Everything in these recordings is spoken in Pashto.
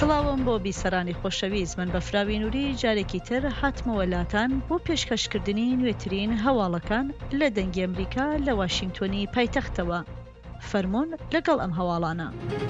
سڵاوم بۆ بیسەرانی خۆشەویست، من بەفراوی نووری جارێکی تر هاتمەوە لاتان بۆ پێشکەشکردنی نوێترین هەواڵەکان لە دەنگی ئەمریکا لە واشنگتۆنی پایتەختەوە. فەرمۆن لەگەڵ ئەم هەواڵانە.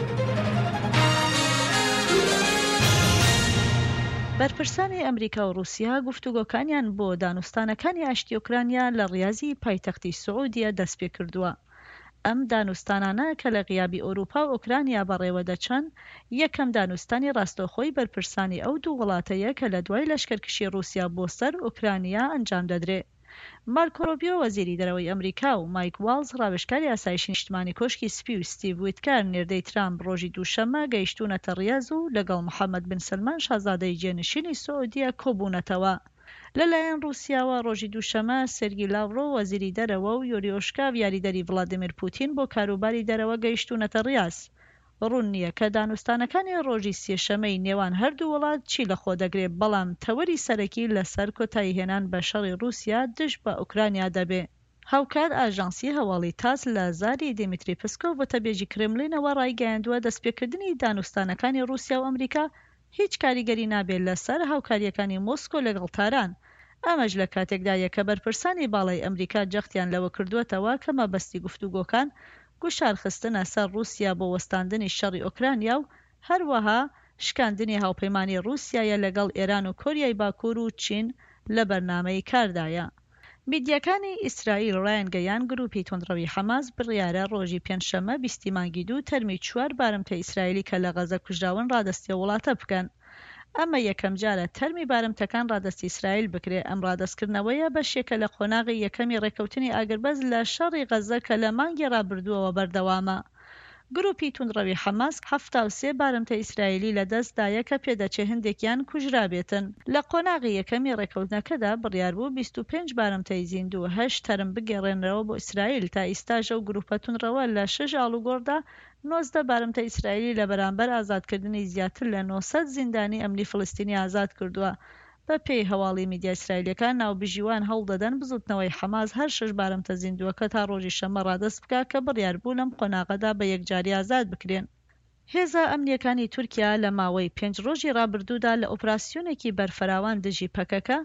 بەرپرسانی ئەمریکا و رووسیا گفتوگۆکانیان بۆ دانوستانەکانی ئاشتی ئوکرانیا لە ڕیازی پایتەختی سعودیە دەست پێ کردووە. ئەم دانوستانانە کە لە غیابی ئەوروپا و ئوکرانیا بەڕێوە دەچەن، یەکەم دانوستانی ڕاستەوخۆی بەرپرسانی ئەو دوو وڵاتەیە کە لە دوای لەشکرکشی رووسیا بۆ سەر ئوکرانیا ئەنجام دەدرێت. مارکۆ ڕۆبیۆ وەزیری دەرەوەی ئەمریکا و مایک واڵز ڕاوێژکاری ئاسایشی نیشتمانی کۆشکی سپی و ستیڤ ویتکار نێردەی ترامپ ڕۆژی دووشەممە گەیشتوونەتە ڕیاض و لەگەڵ محەممەد بن سلمان شازادەی جێنشینی سعودیە کۆبوونەتەوە. لەلایەن رووسیاوە ڕۆژی دووشەمە سێرگی لاڤڕۆ وەزیری دەرەوە و یۆریۆشکاڤ یاریدەری ڤڵادیمیر پوتین بۆ کاروباری دەرەوە گەیشتوونەتە ڕیاض. ڕوون نییە کە دانوستانەکانی ڕۆژی سێشەمەی نێوان هەردوو وڵات چی لەخۆ دەگرێت، بەڵام تەوەری سەرەکی لەسەر کۆتایی هێنان بە شەڕی رووسیا دژ بە ئوکرانیا دەبێ. هاوکار ئاژانسی هەواڵی تاس لە زاری دیمیتری پسکۆڤ وتەبێژی کرێملینەوە ڕایگەیاندووە دەستپێکردنی دانوستانەکانی رووسیا و ئەمریکا هیچ کاریگەری نابێت لەسەر هاوکاریەکانی مۆسکۆ لەگەڵ تاران. ئەمەش لە کاتێکدایە کە بەرپرسانی باڵای ئەمریکا جەختیان لەوە کردووەتەوە کە مەبەستی گفتوگۆکان گوشارخستنە سەر رووسیا بۆ وەستاندنی شەڕی ئۆکرانیا و هەروەها شکاندنی هاوپەیمانی رووسیایە لەگەڵ ئێران و کۆریای باکوور و چین لە بەرنامەی کاردایە. میدیاکانی ئیسرائیل ڕایانگەیان گروپی تۆندڕەوی حەماس بڕیارە ڕۆژی پێنجشەممە 20 مانگی دوو تەرمی 4 بارمتە ئیسرائیلی کە لە غەزە کوژراون ڕادەستی وڵاتە بکەن. ئەمە یەکەم جارە تەرمی بارمتەکان ڕادەستی ئیسرائیل بکرێ. ئەم ڕادەستکردنەوەیە بەشێکە لە قۆناغی یەکەمی ڕێکەوتنی ئاگربەز لە شەڕی غەزە کە لە مانگی ڕابردووەوە بەردەوامە. گروپی توندڕەوی حەماس 73 بارمتە ئیسرائیلی لەدەستدایە کە پێدەچێ هەندێکیان کوژرابێتن. لە قۆناغی یەکەمی ڕێکەوتنەکەدا بڕیار بوو 25 بارمتەی زیندوو 8 تەرم بگێڕێنرەوە بۆ ئیسرائیل. تا ئیستاژە و گروپە توندڕەوە لە 6 ئاڵوگۆڕدا 19 بارمتە ئیسرائیلی لە بەرامبەر ئازادکردنی زیاتر لە 900 زیندانی ئەمنی فلستینی ئازاد کردووە. بە پێی هەواڵی میدیا ئیسرائیلەکان ناوبژیوان هەڵدەدەن بزوتنەوەی حەماس هەر 6 بارمتە زیندووەکە تا ڕۆژی شەمە ڕادەست بکە کە بڕیار بوو لەم قۆناغەدا بە یەکجاری ئازاد بکرێن. هێزە ئەمنیەکانی تورکیا لە ماوەی 5 ڕۆژی ڕابردوودا لە ئۆپراسیۆنێکی بەرفەراوان دژی پەکەکە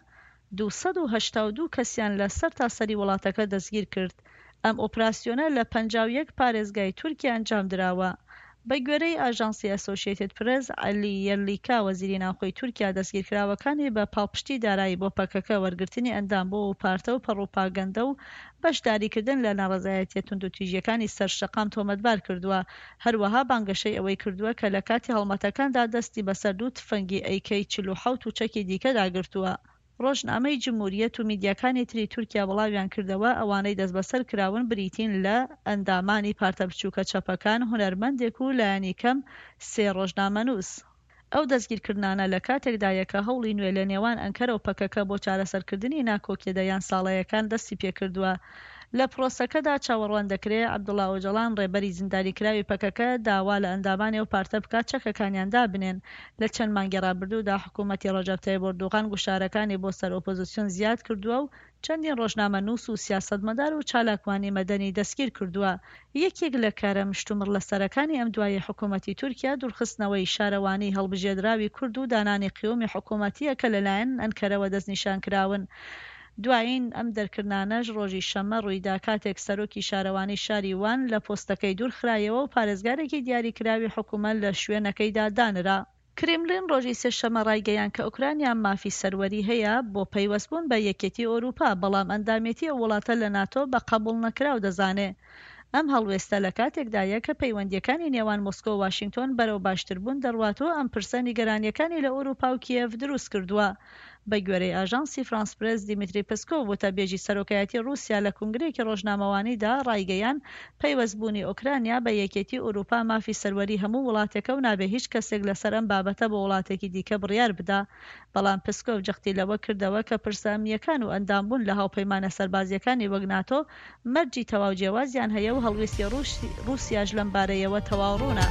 282 کەسیان لە سەر تاسەری وڵاتەکە دەستگیر کرد. ئەم ئۆپراسیۆنە لە 51 پارێزگای تورکیا ئەنجام دراوە. بە گوێرەی ئاژانسی ئەسۆشیێتد پرێس، عەلی یەرلیکا وەزیری ناوخۆی تورکیا دەستگیرکراوەکانی بە پاڵپشتی دارایی بۆ پەکەکە وەرگرتنی ئەندام بۆ و پارتە و پەڕوپاگەندە و بەشداریکردن لە ناڕەزایەتیە توندوتیژیەکانی سەرشەقام تۆمەتبار کردووە. هەروەها بانگەشەی ئەوەی کردووە کە لە کاتی هەڵمەتەکاندا دەستی بەسەر دوو تفەنگی AK-47 و چەکی دیکە داگرتووە. ڕۆژنامەی جمهوریەت و میدیاکانی تری تورکیا بڵاویان کردەوە ئەوانەی دەست بەسەر کراون بریتین لە ئەندامانی پارتە بچووکە چەپەکان، هونەرمەندێک و لایەنی کەم 3 ڕۆژنامەنووس. ئەو دەستگیرکردانە لە کاتێکدایە کە هەوڵی نوێ لە نێوان ئەنکەرە و پەکەکە بۆ چارەسەرکردنی ناکۆکیەدەیان ساڵەیەکان دەستی پێکردووە. لە پرۆسەکەدا چاوەڕوان دەکرێت عەبدوڵڵا ئۆجەڵان ڕێبەری زینداریکراوی پەکەکە داوا لە ئەندامانی و پارتە بکات چەکەکانیان دابنێن. لە چەند مانگی ڕابردوودا حکوومەتی ڕەجەب تاییب ئەردۆغان گوشارەکانی بۆ سەر ئۆپۆزیسیۆن زیاد کردووە و چەندین ڕۆژنامەنووس و سیاسەتمەدار و چالاکوانی مەدەنی دەستگیر کردووە. یەکێک لە کارە مشتومڕ لەسەرەکانی ئەم دوایە حکوومەتی تورکیا دوورخستنەوەی شارەوانی هەڵبژێردراوی کورد و دانانی قیومی حکوومەتیە کە لەلایەن ئەنکەرەوە دەستنیشان کراون. دوایین ئەم دەرکردانەش ڕۆژی شەمە ڕوویدا کاتێک سەرۆکی شارەوانی شاری وان لە پۆستەکەی دوورخرایەوە و پارێزگارێکی دیاریکراوی حکوومەت لە شوێنەکەیدا دانرا. کرێملین ڕۆژی سێشەمە ڕایگەیان کە ئوکرانیا مافی سەروەری هەیە بۆ پەیوەستبوون بە یەکێتی ئەوروپا، بەڵام ئەندامێتی ئەو وڵاتە لە ناتۆ بە قبوڵ نەکراو دەزانێ. ئەم هەڵوێستە لە کاتێکدایە کە پەیوەندیەکانی نێوان مۆسکۆ و واشنگتۆن بەرەو باشتربوون دەڕواتەوە ئەم پرسە نیگەرانیەکانی لە ئەوروپا و کیێڤ دروست کردووە. بە گوێرەی ئاژانسی فرانس پرێس، دیمیتری پسکۆڤ وتەبێژی سەرۆکایەتی رووسیا لە کنگرەیەکی ڕۆژنامەوانیدا ڕایگەیان پەیوەستبوونی ئوکرانیا بە یەکێتی ئەوروپا مافی سەروەری هەموو وڵاتێکە و نابێ هیچ کەسێک لەسەر ئەم بابەتە بە وڵاتێکی دیکە بڕیار بدا. بەڵام پسکۆڤ جەختی لەوە کردەوە کە پرسە ئەمنیەکان و ئەندامبوون لە هاوپەیمانە سەربازیەکانی وەک ناتۆ مەرجی تەواو جیاوازیان هەیە و هەڵوێستی رووسیاش لەم بارەیەوە تەواوڕوونە.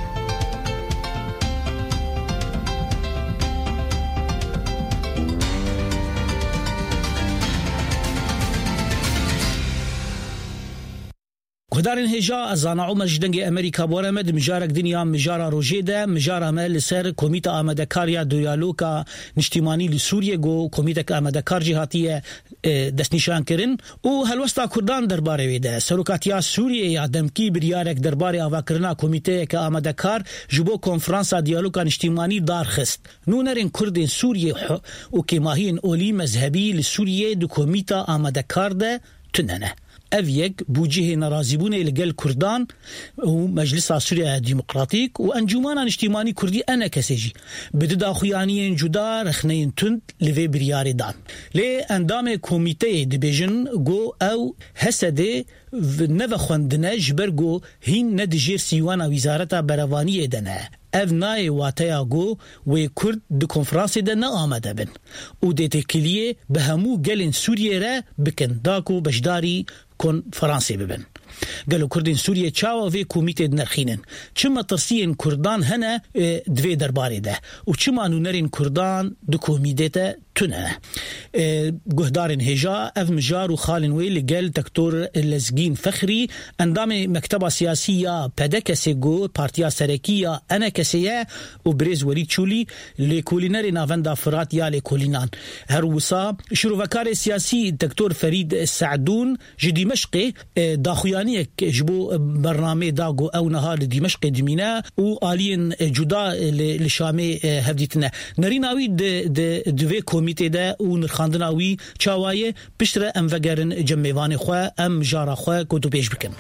گهدارن هجا از آنها مجدنگ امریکا بورمد مجارک دنیا مجارا روجیده مجارا مل سر کمیته آماده کاریا دیالوگا نشتیمانی لسوریه گو کمیته آماده کار جهاتیه دست نشان کرن و هلوستا کردان درباره ویده سروکاتیا سوریه یا دمکی بریارک درباره آواکرنا کمیته که آماده کار جبو کنفرانسا دیالوگا نشتیمانی دارخست نونرین کردین سوریه و که ماهین اولی مذهبی لسوریه دو کمیته آماده کار ده تننه أفيك بوجه نرازبون لقل كردان ومجلس سوريا الديمقراطيك وأنجمانا اجتماعي كردي أنا كسجي بدد أخوانيين جدا رخنين تند لفي برياري دان لي أندام كوميتي دبيجن جو أو هسده نفا خواندنه جبرگو هين ندجير سيوانا وزارتا برواني دنه اف نای واتیا گو و کرد دو کنفرانسی ده نه آمده بن او دیت کلیه به همو گلین سوریه را بکن داکو بشداری کنفرانسی ببن قالوا كردين سوريا تشاوا في كوميتي نرخينن چما ترسين كردان هنا دوي درباري ده وچما نونرين كردان دو كوميديتا تونه گهدارن هجا اف مجار وخالن ويل قال دكتور لزگين فخري اندام مكتبه سياسيه بدكسيغو بارتيا سركيه انا كسيه وبريز وليد تشولي لكولينري نافندا فرات يا لكولينان هروسا شروفكار سياسي دكتور فريد السعدون جدي مشقي داخويانيه جبو برنامج داغو او نهار دمشق دمينا والين جدا لشامي هفديتنا نريناوي دوي كوميتي ده ونرخاندناوي چاوايه بشتره ام وگرن جميوان خو ام جارا خو كتو بيش بكن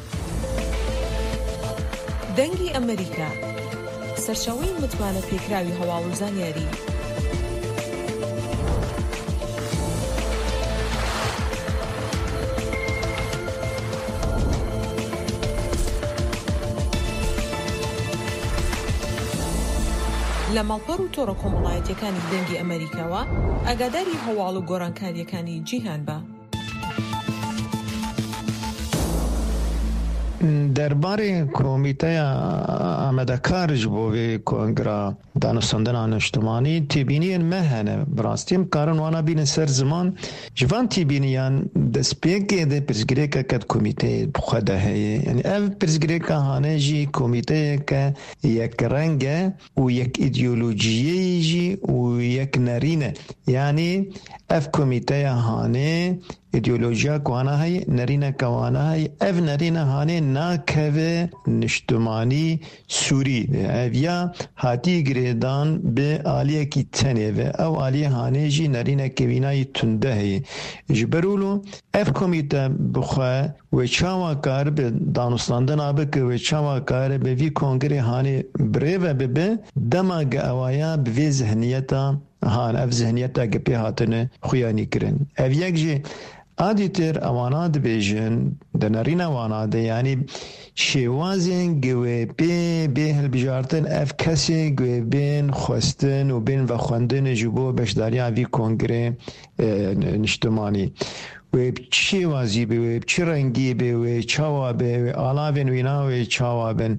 دنگي امريكا سرشاوي متمانه فكراوي هواوزان ياري لما البرو تورو كومولايتيكاني دنگي امريكاوا اگاداري هوالو گورانكاريكاني جيهان با درباره کمیته آمدکار جبوی کنگرا دانستندن اجتماعی تبینی مهنه براستیم کارن وانا بین سر زمان جوان تبینیان دسپیک ده پرزگریکا کد کمیته بخوده هی یعنی اف پرزگریکا هانه جی کمیته که یک رنگه و یک ایدئولوژیه جی و یک نرینه یعنی اف کمیته هانه ایدئولوژیا کوانا هی نرینه کوانا هی اف نرینه هانه ناکوه نشتمانی سوری اویا هاتی گریدان به آلیه کی تنه و او آلیه هانه جی نرینه کوینای تنده هی جبرولو اف کمیته بخواه و چاوا کار به دانستاندن آبه که و چاوا کار به وی کنگره هانه بره و ببه دماغ اوایا به وی ذهنیتا هان اف ذهنیتا گپی هاتنه خویانی کرن او یک جی آدیتر اواناد بیجن دنرین اواناد یعنی شیوازین گوه به هل بجارتن اف کسی گوه بین خواستن و بین و خواندن جبو بشداری وی کنگره نشتمانی و چی وازی به و چی رنگی به و چاوا به و آلاوین وینا و چاوا بن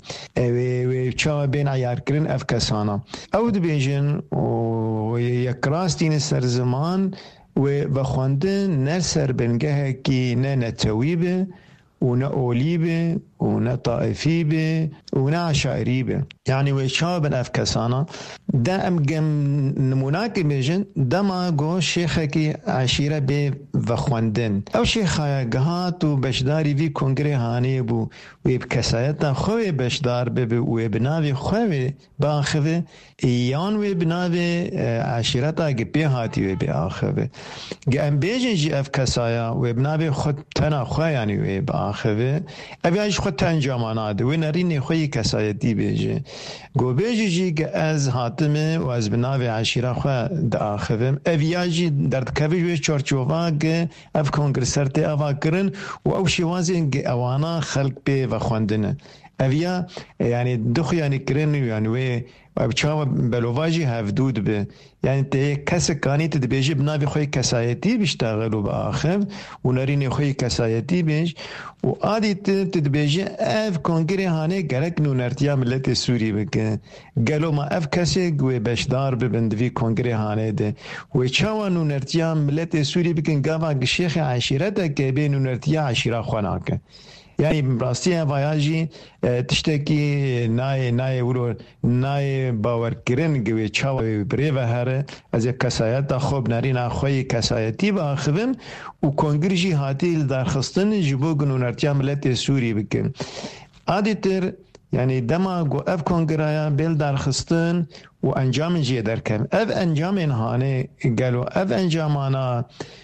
و چاوا بین عیار کرن اف کسانا او بیجن و یک راستین سر زمان و خواندن نه سر بنگه کی نه نتویبه و نه اولیبه و نه طائفیبه و نه عشائریبه یعنی و شابن افکسانا دا ام گم نموناک بیجن دا ما گو شیخه کی عشیره به و خواندن او شیخه گهات و بشداری وی کنگره هانه بو و بکسایتا خوی بشدار به و بناوی خوی باخوه ایان و بناوی عشیرتا گپی هاتی و بی آخوه گم بیجن جی افکسایا و بناوی خود تنا خوی یعنی و باخوه اویاش خود تنجاماناده و نرینی خوی کسایتی بیجه گو بیجه جی که از حاتمه و از بناوی عشیره خواه دا آخویم اویاجی دردکوی چارچوفا که اف کنگرسرتی افا کرن و او شوازین که اوانا خلق بی و خواندنه اویا یعنی دخو یعنی کرن یعنی و بچاو بلوواجی هفدود به یعنی ته کس کانیت دبیجی بناوی خوی کسایتی بشتغلو با آخر و نرینی خوی کسایتی بیش و عادیت تدبیجی اف کنگره هانه گرک نونرتیا ملت سوری بکن گلو ما اف کسی گوی بشدار ببندوی کنگره هانه ده و چاو نونرتیا ملت سوری بکن گاوا شیخ عشیرت که بی نونرتیا عشیره خواناکه يعني براستي فياجي تشتكي ناي ورو ناي باور كرين جوي تشاو بريفا هره از کسایت خوب نرین خوی کسایتی با خبن و کنگرجی هاتی درخستن جبو گنونرتیا ملت سوری بکن عادتر يعني دما جو اف كونغرايا بيل درخستن وانجام جي دركم اف انجام هاني قالوا اف انجامانا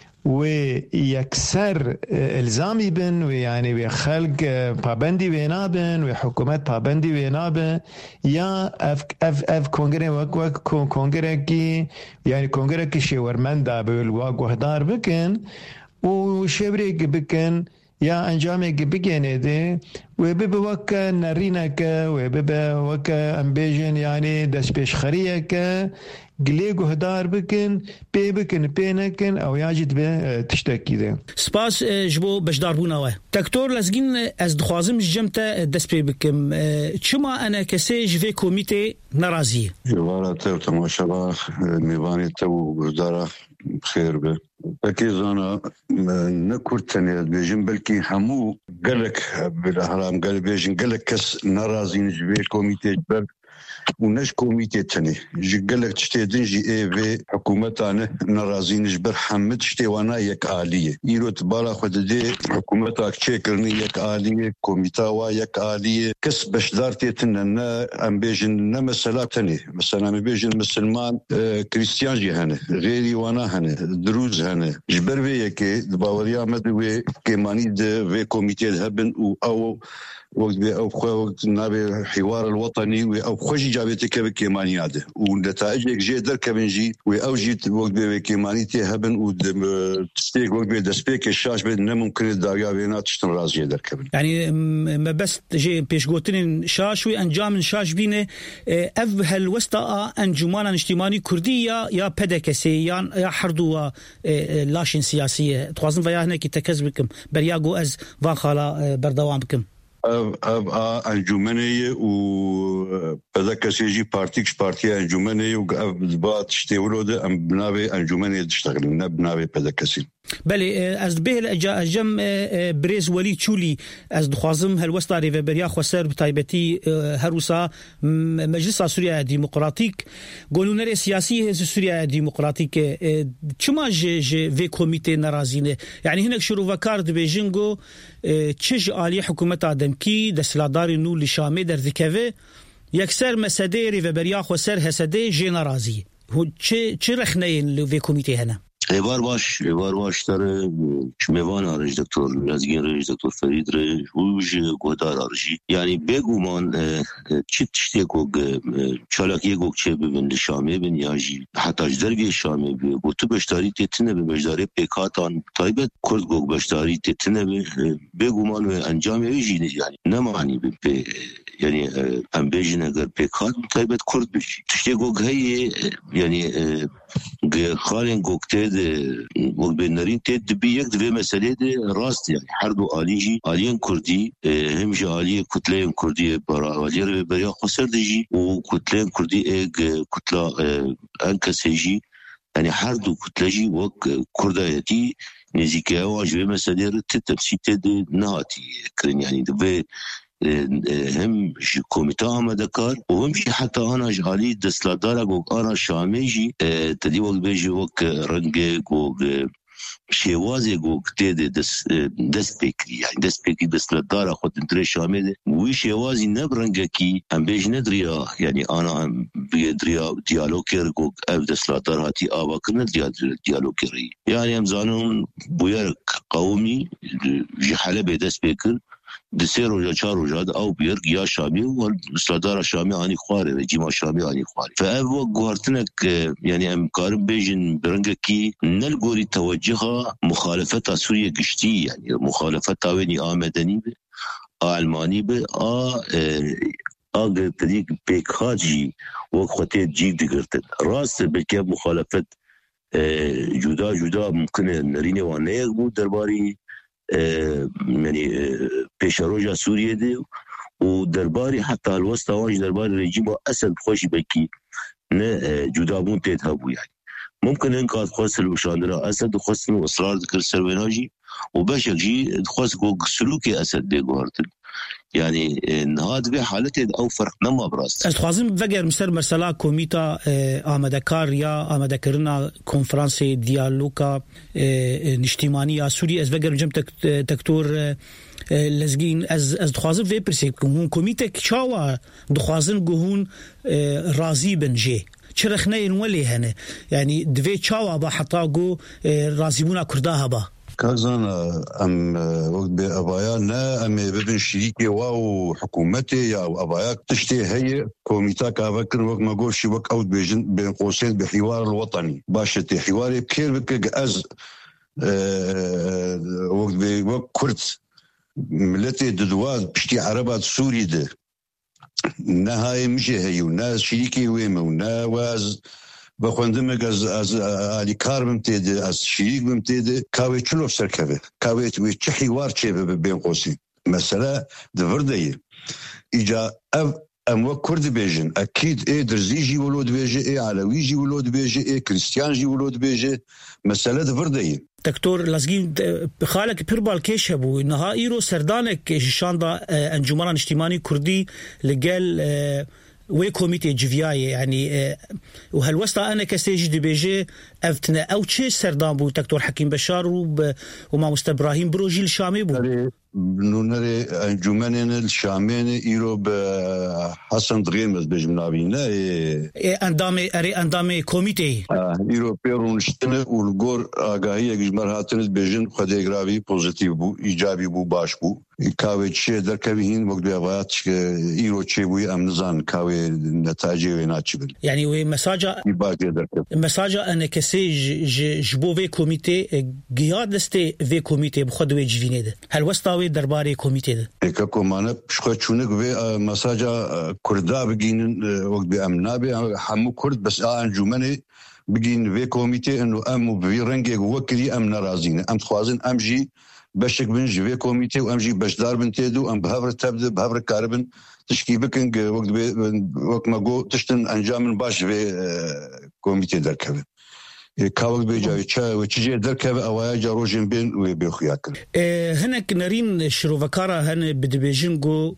ويكسر الزامي بن ويعني وخلق بابندي وينابن وحكومات بابندي وينابن يا اف كونغري وك كونغري كي يعني كونغري كي شورمندا بالواق وهدار بكن وشبريك بكن يا انجامي بيجيني دي وببوك نرينك وببوك امبيجن يعني دس بيش خريك قليق هدار بكن بينكن او ياجد به تشتكي ده سپاس جبو بشدار بوناوه دكتور لازگين از دخوازم جمتا دس بي بكم چما انا كسي جوي كوميتي نرازي جوارات تماشا ميواني تو بردارا خير به اكيد انا نكورتني بيجن بلكي حمو قالك بالاهرام قال بيجن قالك كس نرازين جوي كوميتي جبر ونش كوميتي تاني قالك تشتي دنجي في حكومتنا نرازين جبر حمد تشتي وانا يك آلية يرو تبالا خد دي حكومتك تشكرني يك آلية كوميتا وا يك آلية كس بشدارتي تننا ام بيجن مثلا تاني مثلا بيجن مسلمان كريستيان جي هنا غيري وانا هنا دروز هنا جبر في يكي باوريا مدوي كيماني دي في كوميتي الهبن او وقت نابي حوار الوطني او خوشي جابتك بكيمانياده ونتائج جدر كبنجي واوجيت وقت بكيمانيتي هبن وتستيق وقت دسبيك الشاش بدنا ممكن الداريا بينات تشتراز جدر كبن يعني ما بس جي بيشغوتين شاش وانجام شاش بينه اف هالوسطا انجمان اجتماعي كرديه يا بدكسي يا حردوا لاشين سياسيه توازن فيا هنا كي تكذبكم برياغو از واخالا بردوام بكم انجمنيه و بذاك سيجي بارتي انجمنيه وبات تشتولود ام بنابي انجمنيه تشتغل بنابي بذاك سي بله از به الجم بريز ولي تشولي از دخوازم هالوسطا ريفبريا خوسر بتايبتي هروسا مجلس سوريا ديمقراطيك قولونر سياسي سوريا ديمقراطيك چما جي في كوميتي نرازينه يعني هناك شروع كارد بيجينغو تشج آلي حكومة آدمكي دسلاداري نو لشامي در ذكاوه يكسر مسادي ريفبريا خوسر هسادي جي نرازي هو چه رخنين في كوميتي هنا ایوار باش تر میوان آرش دکتر لازگین رش دکتر فرید رش ووج گودار آرشی یعنی بگومان چی تشتی گوگ چالاکی گوگ چه ببین شامی بین یاجی حتی جدرگی شامی بی گوتو بشتاری تتنه به بشتاری پیکاتان تایبت کرد گوگ بشتاری تتنه بگومان و انجام ایجی یعنی نمانی به يعني ام بيجن اگر پیکات تایبت کرد بشی تشتی گوگ هی یعنی خالين گوگته وقت بنرين تد بيك دبي مسألة راست يعني حرب آليجي آليان كردي همش آلية كتلة كردية برا آلية بريا خسر دجي وكتلة كردي كتلة أنكسيجي يعني حرب كتلجي وق كرديتي نزيكها واجب مسألة تتمسيت نهاتي كرين يعني دبي هم كوميتا مدكار وهم حتى انا جالي دسلادار انا شاميجي تدي وقت بيجي وقت رنجي شوازي تدي دس بيكري يعني دس بيكري دسلادار خد انتري شامي وي شوازي نبرنجكي ام بيجي ندريا يعني انا بيدريا ديالوكير اف دسلادار هاتي ابا كنا ديالوكيري يعني ام زانون بويرك قومي جحله دس بيكر دسير ولا چار وجاد او بيرق يا شامي والصداره شامي اني خواري رجيم شامي اني خواري فابو غورتنك يعني امكارم بيجن برنگكي نلغوري توجهها مخالفه سوريا قشتي يعني مخالفه تاويني امدني الماني به اگر تديك بيك خاجي وقت جيد دغرت راس بك مخالفه جدا ممكن نريني وانه بود درباري يعني بيشاروجا سوريا دي ودرباري حتى الوسط واج درباري رجيم اسد خوش بكي نه جدا بون تهبو يعني ممكن ان قد خسر وشاندرا اسد وخسر واصرار ذكر سرويناجي وباش جي خاص سلوكي اسد بيغورتن يعني نهاد به حالته او فرق نما براست خوازم وگر مستر مثلا کمیتا آمادکار یا آمادکرنا کنفرانس دیالوگا نشتیمانی سوری از وگر جم دکتور لزگین از خوازم و پرسیک هون کمیته چاوا دخوازن گهون راضی بنجه چرخنه ولی هنه يعني دوی چاوا با حتا گو راضیبونا کرداها با كازان ام وقت بأبايا نا ام ببن شريكي واو حكومتي يا أبايا تشتي هي كوميتا كافكر وقت ما قول شي وقت أود بين قوسين بحوار الوطني باشتي حواري بكير بك أز وقت كرت ملتي ددواد بشتي عربات سوري ده نهاية مشي هي وناس شريكي ويمه ونا واز بخوندم از علی کار بمتید از شریک بمتید کاوی چلو سرکبه کاوی توی چه حوار چه بین قوسی مثلا دفردهی ایجا ام کرد بیجن اكيد درزی جی ولود بیجه علوی جی ولود بیجه کریستیان جی ولود بیجه مثلا دفردهی دكتور لازقين بخالك بيربال كيش هبو انها ايرو سردانك شاندا انجمن اجتماعي كردي لقال وي كوميتي جيفياي يعني وهالوسطة أنا كسيج دي بيجي أفتنا أو تشي سردان بو دكتور حكيم بشار وما مستبراهيم بروجي الشامي بو نونري انجمن الشامين ايرو بحسن دغيمز بجمنابينا اندامي كوميتي ايرو بيرونشتن والغور اغاهي جمرهاتن بجن خديغرافي بوزيتيف بو ايجابي بو باش بو كاوي تشي دركبين وقت بيغات ايرو تشي بو امنزان كاوي نتاجي ويناتشبل يعني وي مساجا انا كسي جبو في كوميتي غيادستي في كوميتي بخدوي جفينيده هل وسطاوي درباري كوميتي ده اكو معنا شخچونك في مساجا كردا بگين وقت بامنا به حمو كرد بس انجمني بگين في كوميتي انه ام في رنگي وكلي ام نرازين ام خوازن ام جي بشك بنج في كوميتي وام جي بشدار بنتيدو ام بهبر تبدا بهبر كاربن تشكي بكنج وقت ما جو تشتن انجام باش في كوميتي دركبه كاوك بيجاوي تشا وتجي دركب اوايا جاروجين بين وبيخياك هناك نارين شروفكارا هن بدبيجنغو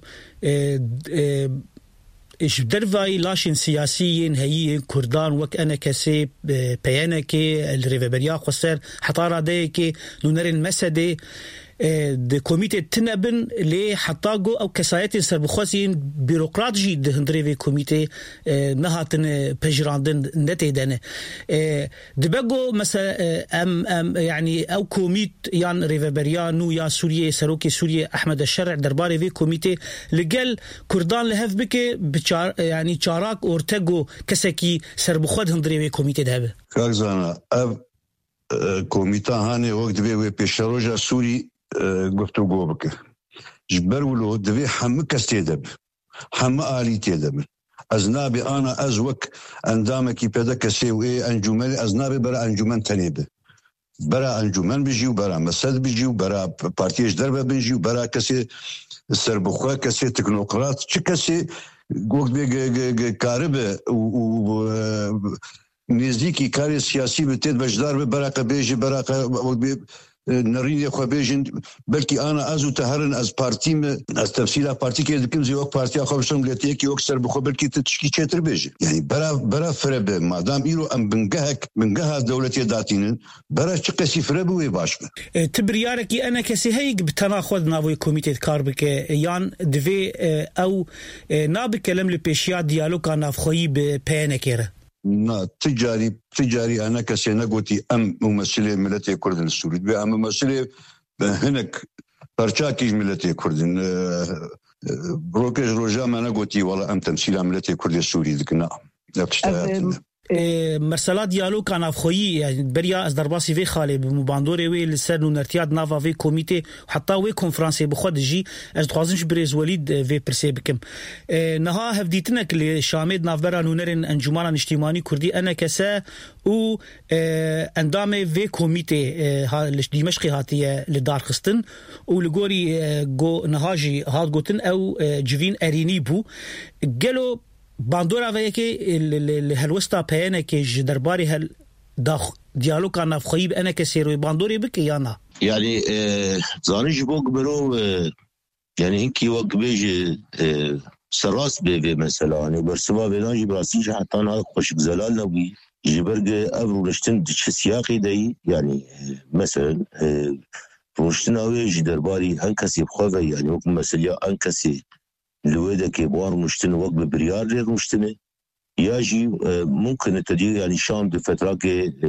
ايش درفاي لاشين سياسيين هي كردان وك انا كسي بيانكي الريفبريا خسر حطارا ديكي نونرين مسدي د کومیټه تنبن له حتاګو او کسایت سربخوسین بیروکراتجی د هندري کومیټه نه هاتن پجراندن نتیدنه د بګو مثلا ام يعني او کومیت یان ریفبریانو یا سوریه سروکی سوریه احمد الشرع درباري في کومیټه لګل کردان له هف بک بچار يعني چاراک اورتګو کسکی سربخود هندري کومیټه ده کاغزانا اب کومیټه هانه وقت به پیشروجا سوری گفتگو بکه جبر ولو دوی حم کستیدب حم آلی تیدب از نابی آنا از وک اندام کی پیدا کسی و انجمن از نابی برا انجمن تنیبه برا انجمن بجیو برا مسد بجیو برا پارتیش دربه بجیو برا کسی سربخوا کسی تکنوقرات چه کسی وقت به کاربه و نزدیکی کاری سیاسی بتید بجدار به برا قبیجی برا وقت به نريد يا خوبيجن بلكي انا ازو تهرن از بارتي از تفصيل بارتي كي دكم زي وقت بارتي اخوشم لتي كي اكثر بخو بلكي تشكي تشتر بيجي يعني برا فرب مادام ايرو ام بنجها دولتي داتين برا تشقسي فربوي باش تبريارك انا كسي هيك بتناخذ ناوي كوميتي كاربك يان دفي او ناب كلام لبيشيا ديالوج كان افخوي بينكيره نا تجاري أنا كسينا قلتي أم ممثلة ملتي كردن السوري بأم ممثلة هناك برشاكيج ملتي كردن بروكيج روجام أنا قلتي والله أم تمثيل ملتي كردن السوري ذكنا مرسلا دیالوگ کان افخویی يعني بریا از درباسی وی خاله بمباندوره وی لسر نرتیاد ناوا وی کمیته حتی وی کنفرانس بخود جی از خوازنش بریز ولید وی پرسی بکم نها هفدیتنک ل شامد نافبرا نونرن انجمن اجتماعی کردی انا کسا او اندام وی کمیته ها دمشق هاتیه لدار خستن او لګوري گو نهاجی هات گوتن او جوین ارینی بو گلو باندورا ويكي الهلوستا بيانا كي درباري هل داخ ديالوج كان افخيب انا كسيروي باندوري بك يانا يعني زانيش بوك برو يعني هنكي وقت بيجي سراس بي مثلا يعني برسما بيناجي براسيج حتى أنا خوش بزلال نبي جبرج أبرو رشتن دش سياقي داي يعني مثلا رشتن أويج درباري هنكسي بخوفه يعني وقت مثلا هنكسي لويدا كيبوار مشتن وقت بريار لير مشتنه ياجي ممكن تدير يعني شام بفترة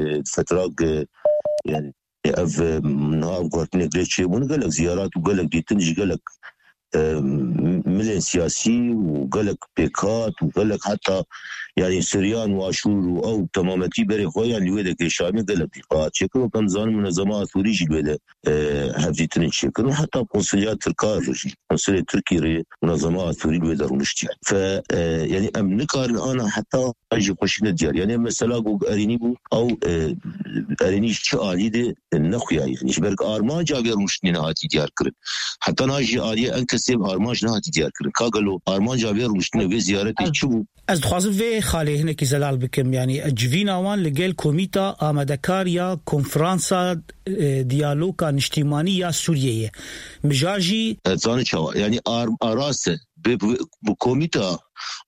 يعني اف نهار قرتني قلتشي ونقول لك زيارات وقال لك دي تنجي قال لك ملين سياسي وقال لك بيكات وقال لك حتى يعني سريان واشور او تمامتي بري خويا يعني ويدك الشامي قال لك بيكات شكله كم زمان منظمات ثوريجي الويدا هذه تنين شكله حتى قنصليات تركي قنصلية تركي منظمات ثوري الويدا رمشتي ف يعني امنكار انا حتى اجي قشنا ديار يعني مثلا ارينيبو او ارينيش شالي دي النخيا يعني شبرك ارما جابر مشتني نهاتي ديار كرن حتى ناجي آلية انكسب ارماج نهاتي ديار كرن كاغلو ارما جابر مشتني في زيارتي تشبو از دخوازم في خاله هناك زلال بكم يعني جفينا وان لقال كوميتا آمدكاريا كونفرانسا ديالوكا نشتيمانية سورية مجاجي زاني شوا يعني اراسه بكوميتا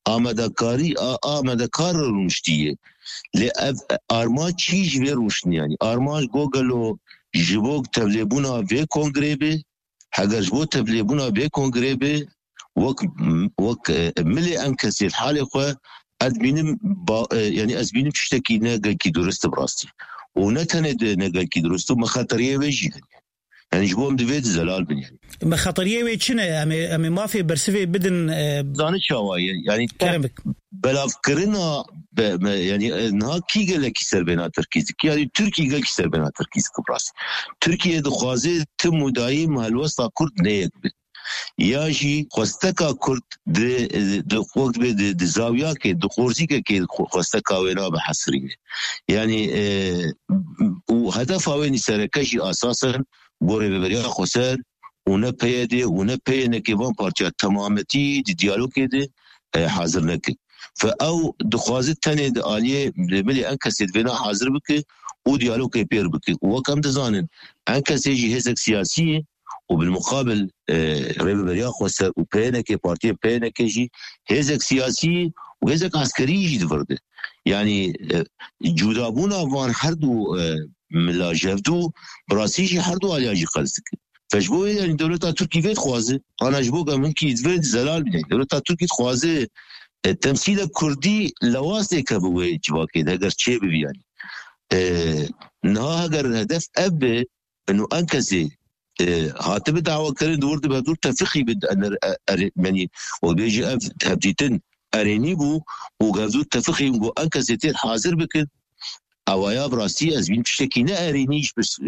آمدكار رمشتية ارما چیج وی روشنی يعني ارماج گوگلو جبوك تبليبونا في كونغري بي حاجه جبو تبليبونا في كونغري بي وك ملي انكسي الحاله خو ادبينم يعني ازبينم تشتكي ناقل كي درست براستي ونتند ناقل كي درستو مخاطريه وجه يعني جبوهم دفيد زلال بن يعني مخاطريه ويتشنا امي ما في برسفي بدن زاني شوايه يعني كلامك بلا فكرنا يعني نها كي قال لك سربنا تركيز يعني تركي قال لك سربنا تركيز كبراس تركيا دخوازي تم دايم هالوسط كرد نيك ياجي خوستكا كرد د وقت به د زاويه کې د خورزي کې خوستکا وینا به حصري يعني وهدف وين سرکشي اساسا بوري بريا خسر ونه پیده ونه پینه کې وان پارچه تمامتي د دیالوګ کې حاضر نک فاو دخوازه تنه د عالیه ملي انکسید وینا حاضر بک او دیالوګ کې پیر بک وکم د ځانن انکسیجی هیڅ سیاسي وبالمقابل ريبه بريا خسر وبينه كي بارتي بينه كيجي هيزك سياسي وهيزك عسكري يجي فرده يعني جودابونا وان هردو ملا جفدو براسيجي هردو علياجي خلصك فجبو يعني دولتا تركي فيت خوازه انا جبوكا منكي يدفيد زلال بدين دولتا تركي خوازه التمثيل الكردي لواسه كبوي جواكي ده اگر چه ببي يعني نها اگر هدف اب انه انكسي هاتب دعوة كرين دورد بهدور تفخي بد أن يعني وبيجي هبتيتن أرينيبو وغازور تفخي ونقو أنكسيتين حاضر بكن أوايا براسي أزبين تشتكي نأرينيش بس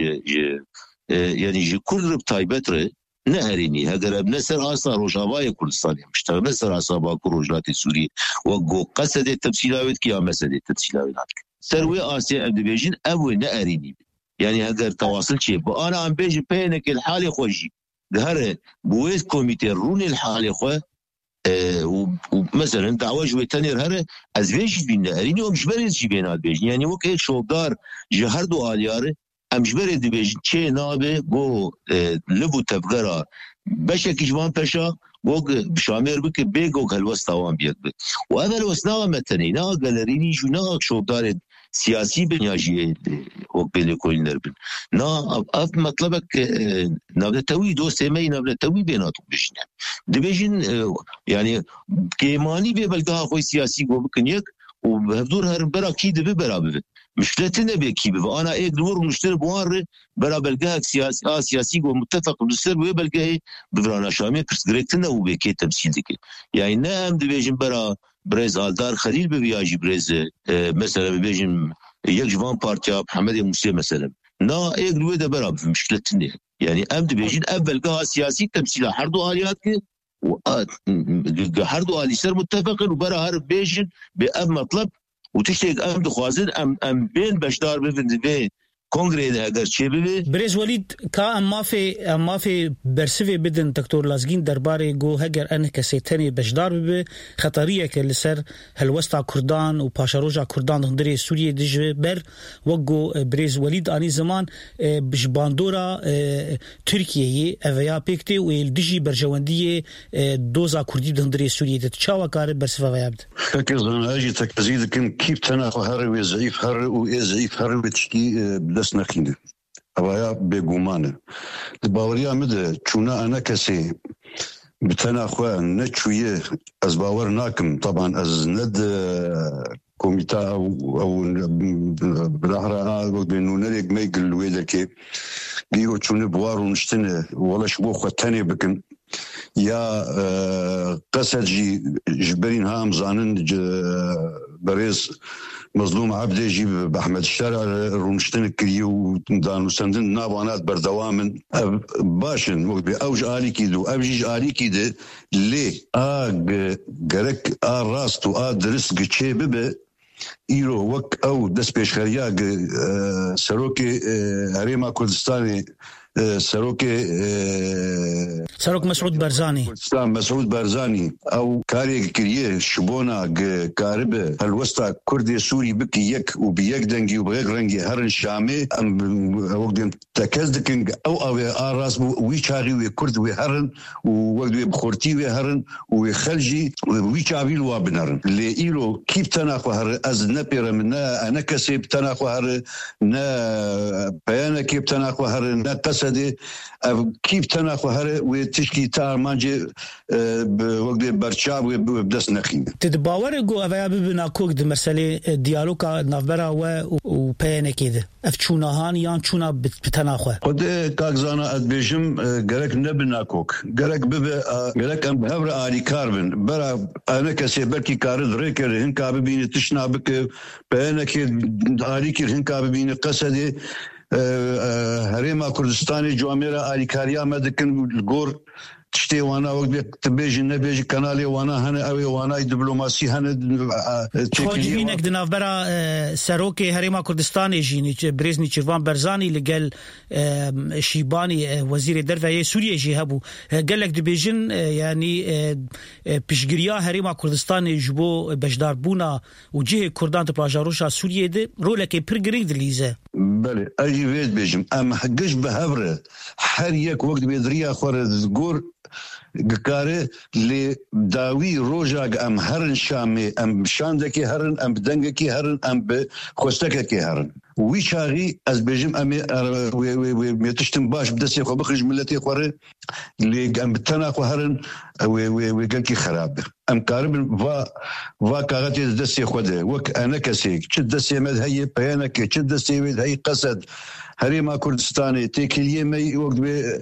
يعني جي كل ربطاي بتر نأريني هاگر بنسر آسا روشاوايا كردستاني مشتغل نسر آسا باكو روجلات سوري وقو قصد التمثيلاويت كيا مسد التمثيلاويت سروي آسيا أبدو بيجين أبوي نأريني يعني هاگر تواصل شيء أنا عم بيجي بينك الحالة خوشي ظهر بويس كوميتي رون الحالة خو ومثلا دعوة جوي تانير هره از بيجي بينا أريني ومجبرد جي بينات بيجي يعني وك هيك شوقدار جهردو آلياره امجبرد بيجي چه نابه بو لبو تبغرا بشك جوان پشا وق بشامير بك بيجو هالوسطاوان بيك وهذا الوسطاوه متني نا غالريني جو نا شوقدار سياسي بنياجي وقبل كل نربن نا اف مطلبك نبدا توي دو سمي نبدا توي بيناتو بشنا دبيجن يعني كيماني ببلغا خوي سياسي جو بكنيك وبهدور هر برا كيد ببرابه مشكلتنا بكيبه وانا ايه دور مشتري بوار برا بلغا سياسي جو متفق بالسر وبلغا بفرانا شامي كرسدريكتنا وبكي تمثيلك يعني نام دبيجن برا بريز آلدار خليل ببياجي بريز مثلا ببيجن يك جوان بارتيا محمد موسى مثلا نا ايه الويدا برا في مشكلتنا يعني امد بيجين بلغا سياسي تمثيل حردو آليات كي حردو آلي سر متفقين وبرا هر بيجن بأب مطلب وتشتيق ام دخوازن ام بين بشدار بفند بين کنگره ده اگر چه ببه برز ولید کا مافی برسوی بدن دکتور لازگین درباره گو هگر ان کسی تنی بجدار ببه خطریه که لسر هلوستا کردان و پاشاروجا کردان هندری سوریه دجه بر وگو برز ولید آنی زمان بجباندورا ترکیه اویا پیکتی و الدجی برجواندی دوزا کردی هندری سوریه ده چاوا کار برسوی ویابد فکر زن اجی تکزید کن کیپ تناخو هر و ضعیف هر و ضعیف هر و تشکی دست نخینه اویا بگومانه باوریا مده چونه انا کسی بتناخو نچویه از باور ناکم طبعا از ند كوميتا او بالاحرى بانه نريق ما يقول ويدا كي بيو تشون بوار ونشتنه ولا شبو ختاني بكن يا قسجي جبرين هام زانن بريز مظلوم عبد يجيب باحمد الشارع رونشتن كريو دانو سندن نابانات بردوامن باشن وقت اوج الي كيدو ابجيج الي كيد لي غرك راستو درس گچه ببه ایرو وک او دست پیشخریا سروک هریما کردستانی سروک مسعود برزانی او کاری کریه شبونا کاربه هلوستا کردی سوری بکی یک و بیک دنگی و بیک رنگی هرن شامه وقتیم تکزدکن او آراس وی چاقی وی کرد وی هرن و وقتی بخورتی وی هرن و خلجی وی چاویل و بنرن لی ایرو کیب تناخو هر از نپیرم نه انا کسی بتناخو هر نه بیانه کیب تناخو هر نه قصد كيف تناخو هر وتشكي تاع مانجي بوقت برشاب وبدس نخين تدباور جو اويا بنا كوك د مساله ديالوكا نافبرا و بينه كده افتشونا هان يان تشونا بتناخو قد كاغزانا ادبيجم غرك نبنا كوك غرك غرك ام بهبر علي كاربن برا انا كسي بركي كارد ريكر هنكا بين تشنا بك بينه كده علي كر هنكا بين قصدي هريما كردستاني جواميرا آليكاريا مدكن الجور تشتي وانا وقت تبيجي نبيجي كنالي وانا هنا اوي وانا دبلوماسي هنا تشكينك دناف برا سروكي هريما كردستاني جيني بريزني چرفان برزاني لقال شيباني وزير الدرفة سوريا جي هبو قال لك دبيجن يعني بشجريا هريما كردستاني جبو بجدار بونا وجه كردان تباجاروشا سوريا دي رولكي برغريك دليزة بله اجي ويد بيجم ام حقش بهبره حريك وقت بيدريا خورز جور گکاره لی داوی روزاگ ام هرن شامی ام شاندکی هرن ام بدنگکی هرن ام بخوستکی هرن وی چاغي از بيجم امي ويتشتم باش بدسي خو بخرج ملتي خوره اللي ام بتناخو هرن وقالكي خراب ام كارب va كاغتي دسي خوده وك انا كسي تشد دسي مد هي بيانك تشد دسي مد هي قصد هريما كردستاني تيكليه مي وقت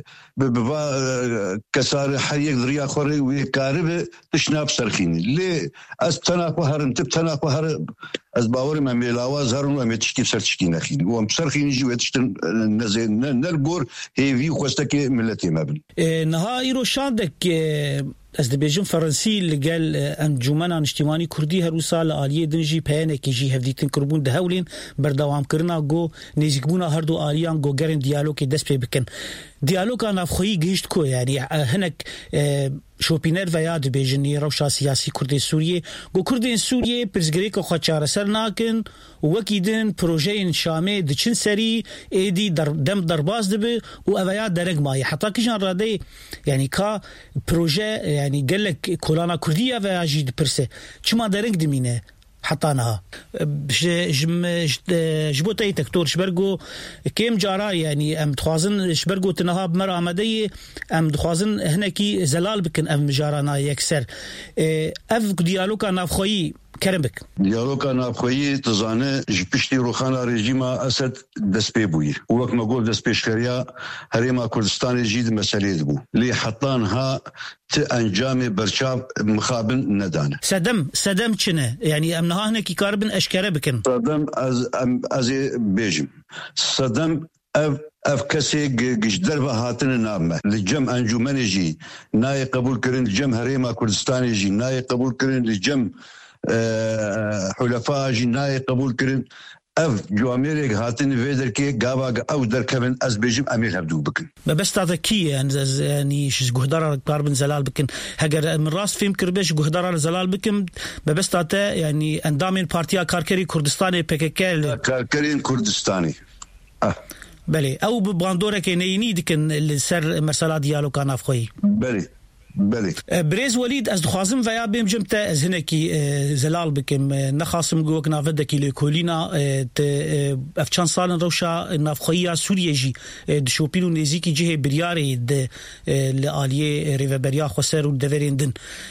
كسار حريق دريا خوري وكارب تشناب سرخيني ليه از تناخو هرن تبتناخو هرن از باوري ما ميلاواز هرن وما تشكي سرتشكي نخين ومسرخيني جي تشتن نلقور هي في خوستكي ملتي مابن نهائي روشاندك از دبیجم فرانسی لقال انجمن اجتماعی کردی هر سال عالیه دنجی پایانه که جی هفدیتن کربون دهولین بردوام کرنا گو نزیکبونا هر دو آلیان گو گرن دیالوگ دست پی بکن دیالوگ نافخویی گشت کو یعنی هنک شوپینر و یاد بیجنی روشا سیاسی کرد سوریه گو کردین سوریه پرزگری که خود چاره سر ناکن وکیدن پروژه شامه دچن سری ایدی دم درباز دبه و اویات درگ مایی حتی کشان راده یعنی که پروژه يعني قال لك كولانا كردية فاجي برسه شما درنج دمينه حطانها جبوتي دكتور شبرغو كيم جارا يعني ام تخوازن شبرغو تنهاب مر عمديه ام تخوازن هناكي زلال بكن ام جارانا يكسر اف ديالوكا نافخوي كرمك ديالوكا نافخوي تزانه جبشتي روخانا ريجيما اسد دسبيبوي وقت ما قول دسبيشخريا هريما كردستان جيد مسألة بو لي حطانها انجام برشاب مخابن ندانه صدم چنه يعني امنها هناكي كاربن اشكره بكن صدم از بيجم صدم اف كسي جدر هاتن نامه لجم انجمن جي ناي قبول كرن لجم هريما كردستان جي ناي قبول كرن لجم حلفاء جي ناي قبول كرن اف جواميرك هاتن فيدر كي قابا او در كمن از بيجم امير هبدو بكن بس تذكيه يعني شز جهدار قاربن زلال بكن هجر من راس فيلم كربش جهدار زلال بكن بس تاتا يعني اندامين بارتيا كاركري كردستاني بككل كاركري كردستاني بله او بباندوره كنيني دكن السر مساله ديالو كان افخوي بله بريز وليد از دخوازم ويا بيم جمتا از هنكي زلال بكم نخاصم جوك نافدكي لكولينا افشان سالن روشا نافخويا سوريا جي دشوبيلو نزيكي جهه برياري د لاليه ريفبريا خسر ودفريندن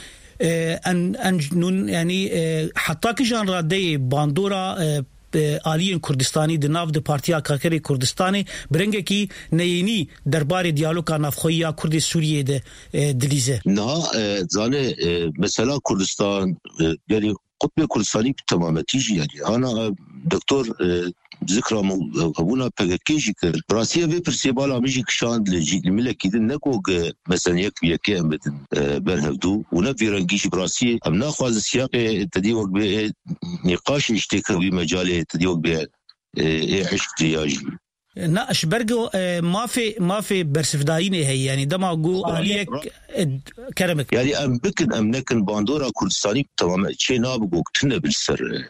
ان نون يعني حتى كجان رادي باندورا آلیین کردستانی د ناو د پارتیا کارکری کردستانی برنګه کی نینی دربار دیالوگ نافخویا کرد سوریه د دلیزه نه ځانه مثلا کردستان یعنی قطب کردستانی تمامتی يعني انا دكتور ذكرى ابونا بكيجي كر براسيه في برسيبالا ميجي كشان الملكي دنكو مثلا يكي امدن برهدو ونفي رنجيش براسيه ام ناخذ السياق تديوق نقاش اشتكى بمجال تديوق به عشق دياجي ناش برجو ما في برسفداينه هي يعني دما جو عليك كرمك يعني ام بكن ام نكن باندورا كردستاني تماما شيء نابغو كتنا بالسر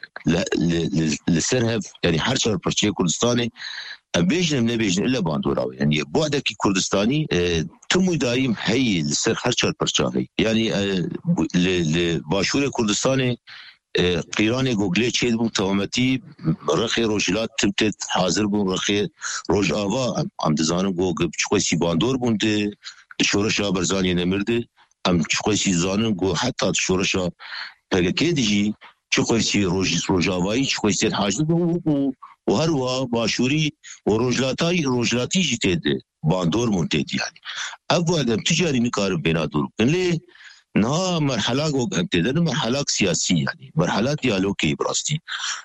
لسرهف يعني حرشر برشي كردستاني بيجن من بيجن الا باندورا يعني بعدك كردستاني تم دايم هي لسر حرشر برشاهي يعني لباشور كردستاني قیران گوگلی چید بون تمامتی رخی روجلات تمتد حاضر بون رخی روج آوا هم دزانم گوگ چقوی سی باندور بونده شورشا برزانی نمرده هم چقوی سی زانم گو حتی شورشا پگکی دیجی چقوی سی روج آوایی چقوی سی حاضر بون و هر وا باشوری و روجلاتی جیتیده باندور مونده يعني اول تجاري مكارب بينا دور ليه نها مرحله جو ابتدأنا مرحله سياسيه يعني مرحله ديالوجي براستي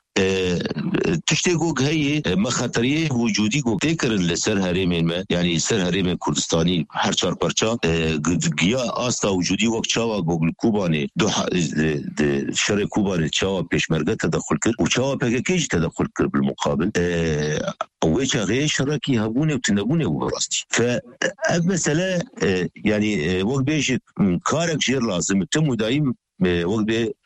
تشتي جو هي مخاطريه وجودي جو تكر لسر هريم ما يعني سر هريم كردستاني هر چار پرچا گيا استا وجودي وقت چاوا گوگل کوباني دو شر کوباني چاوا پيشمرگه تدخل كر و چاوا پگكيج تدخل كر بالمقابل ويش غير شركي هبونه وتنبونه براستي فمساله يعني وقت بيش كارك جير لازم تم دايم وقت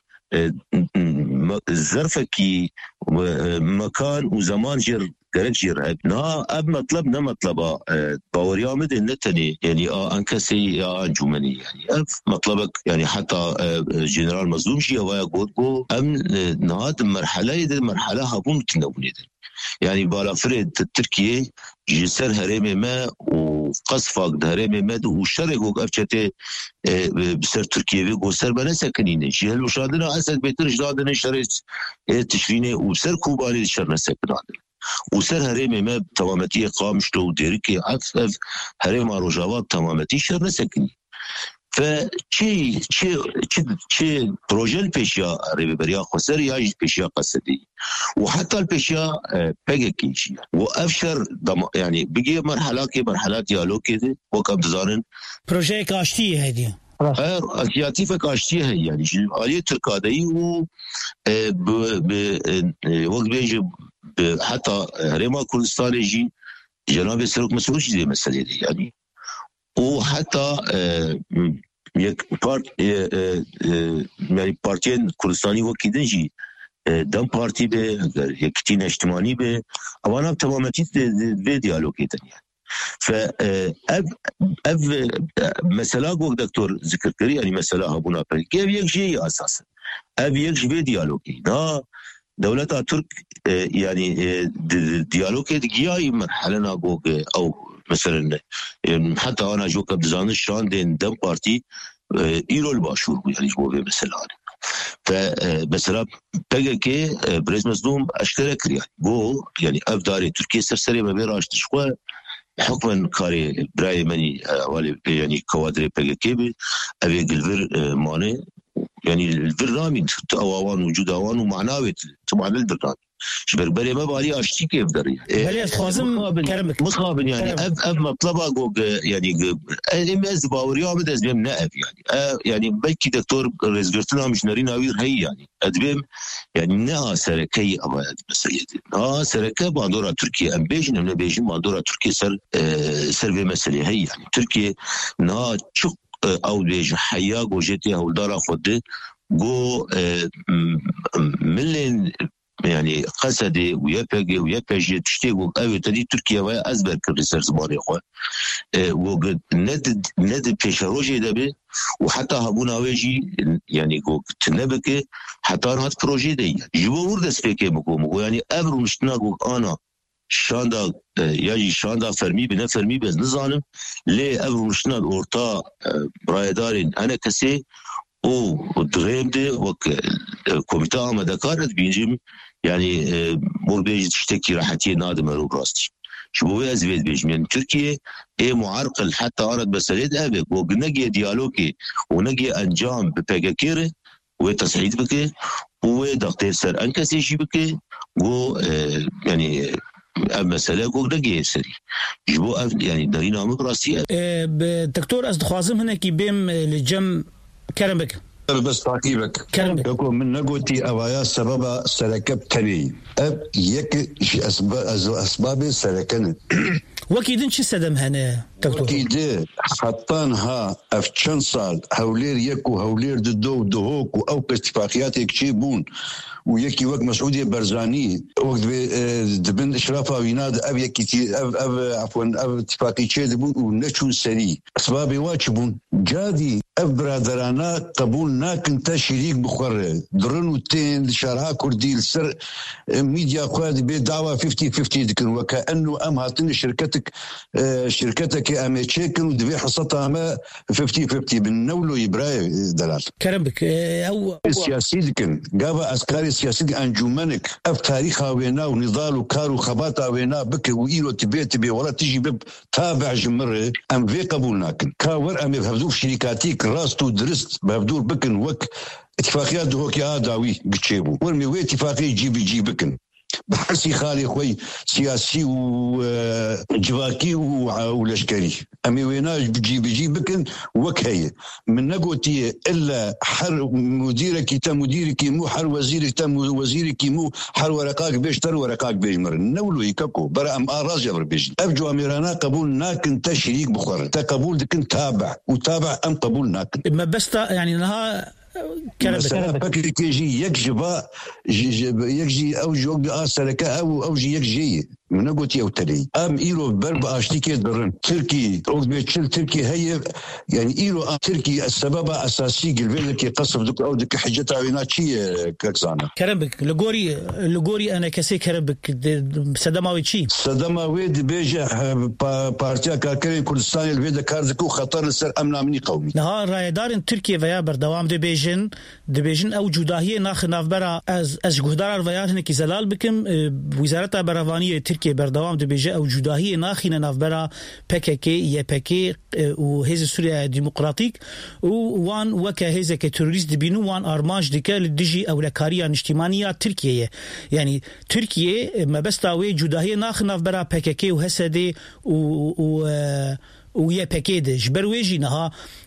ظرفكي مكان وزمان جير قرق جير نا اب مطلب نا مطلبه باوريا مد نتني يعني انكسي انجمني يعني اب مطلبك يعني حتى جنرال مظلوم شي هو يقول ام نهاد مرحله هبون تنوني يعني بالا فريد تركيا جسر هرم ما وقصفك هرم ما وشرق افشته بسر تركيا وسر بنا سكنين جهل وشادنا اسد بيتر جدادنا شريت تشرينه وسر كوباني شر سكنان وسر هرم ما تمامتي قامشتو ديركي عفف هرم روجاوات تمامتي شر سكني فشي بروجه البيشيا ريبريا خسر ياج بيشيا قصدي وحتى البيشيا بيجكيشي وافشر يعني بقي مرحله ديالوج كده وكم تزارن بروجه كاشتي هدي اسياتيفه كاشتي هي يعني عليه تركادي و وقت بيجي حتى ريما كردستان يجي جناب السلوك مسؤول شيء مساله دي يعني وحتى یک يعني بارتين كردستاني وكيدنجي دم بارتي به يكتين اجتماعي به اوانا تمامتي في ديالوج يعني اب مثلا قول دكتور ذكر كري يعني مثلا ابونا كيف يجي اساسا اب يجي في ديالوج نا دولة ترك يعني ديالوج دقيقة مرحلة ناقوق او مثلا حتى انا جو كبزان شان دين دم بارتي ايرول باشور يعني جو مثلا فمثلا بيجي بريز مصدوم اشترك يعني افداري تركيا سرسري ما بيراش تشوا حكما كاري براي مني يعني كوادري بيجي ابي الفر ماني يعني البرنامج اوان وجود اوان ومعناوي طبعا البرنامج بربري ما بالي اشتي كيف دري بلي خازم كرمك مخابن يعني اب مطلبه جوج يعني المز باوريا بدز بهم نائب يعني بلكي دكتور رزقتنا مش نارين اوير هي يعني ادبم يعني نا سركي ابا مسيدي نا سركه باندورا تركيا ام بيجن ام بيجن باندورا تركيا سر بمساله هي يعني تركيا نا çok او بيج حيا جوجتي هولدارا خود جو ملين يعني قصدي ويبقى تشتغل أو تدي تركيا وأزبر كريسيرش باري خو وقد ند بيشروجي دبي وحتى هبونا ويجي يعني جو تنبكي حتى هات بروجي دي جوا ورد سبيكي بكو يعني أمر مشتنا جو أنا شاندا يعني شاندا فرمي بنا فرمي بس نظام ليه أمر مشتنا أورتا برايدارين أنا كسي او دریم ده وک کمیته آماده کارت بینجیم yani مربيج تشتكي راحتي نادم رو براستي شو از وید بيجم يعني تركيا معرقل حتى أرد بسريد أبك ونجي ديالوجي ونجي أنجام بباكيره وتصعيد بك ودكتور سر أنكسي شي بك و يعني مسألة قوة نجي سري جبو يعني دارينا مقراسية دكتور أصدخوازم هنا كي بيم لجم كرمك بس تعقيبك يكون من نقولتي أوايا سبب سركب تاني يك أسباب سركنت وكيدن شو سدم هنا دكتور وكيد حطانها أفتشان صال هولير يكو هولير دو دهوك أو اتفاقيات يكشيبون ويكي وقت مسعودية برزاني وقت دبن إشرافها ويناد أب يكي أب عفوا أب اتفاقي دبون ونشون سري أسباب واجبون جادي أب برادرانا قبول ناكن تشريك بخور درنو تين شارها كردي السر ميديا قواد بدعوة 50-50 ذكر وكأنه أم هاتن شركتك أمي تشيكن ودبي حصتها ما 50-50 بالنولو يبراي دلال كرمك أو السياسي ذكر قابا أسكاري سياسي أنجومنك أف تاريخها وينا ونضال وكار وخباتها وينا بك وإيرو تبي ولا تيجي بب تابع جمرة أم في قبولناكن كاور أمي بهبدور شركاتيك راستو درست بهبدور بكن وك اتفاقيات دهوكي آداوي بتشيبو ورمي وي اتفاقي جي بكن بحرسي خالي خوي سياسي وجواكي ولشكري أمي ويناج بجي بكن وكهي من نقوتي إلا حر مديرك تا مديرك مو حر وزيرك تا وزيرك مو حر ورقاك بيشتر ورقاك بيجمر نولو يكاكو برا أم آراز يبر بيجن أفجو أميرانا قبول ناكن تشريك بخور تا قبول دكن تابع وتابع أم قبول ناكن ما بس يعني نها مثلا فكر كيجي يكجي أو جوج سلكة أو يكجي من قلت يا وتري أم إيرو برب أشتكي درن تركي أو بيتشل تركي هي يعني إيرو تركي السبب أساسي قلبي لك قصف دك أو دك حجتها ويناتشي كاكزانا كرمبك لغوري أنا كسي كرمبك سدماوي شيء سدماوي بيجا بارتيا كاكرين كردستان الفيدا كاردكو خطر السر أمن أمني قومي نها رايدار تركيا ويا بردوام دبيجن أو جداهية ناخ برا از جهدار الويات هنكي زلال بكم وزارة برافانية تركيا بردوام دبيجة أو جداهية ناخينا ناف برا PKK YPG وهذا سوريا ديمقراطيك وان وكا هذا كتروريست دبينو وان أرماج ديكا للدجي أو لكاريا نجتمانية تركيا يعني تركيا ما بس تاوي جداهية ناخ ناف برا PKK وهسدي ويا باكيد جبرويجي نها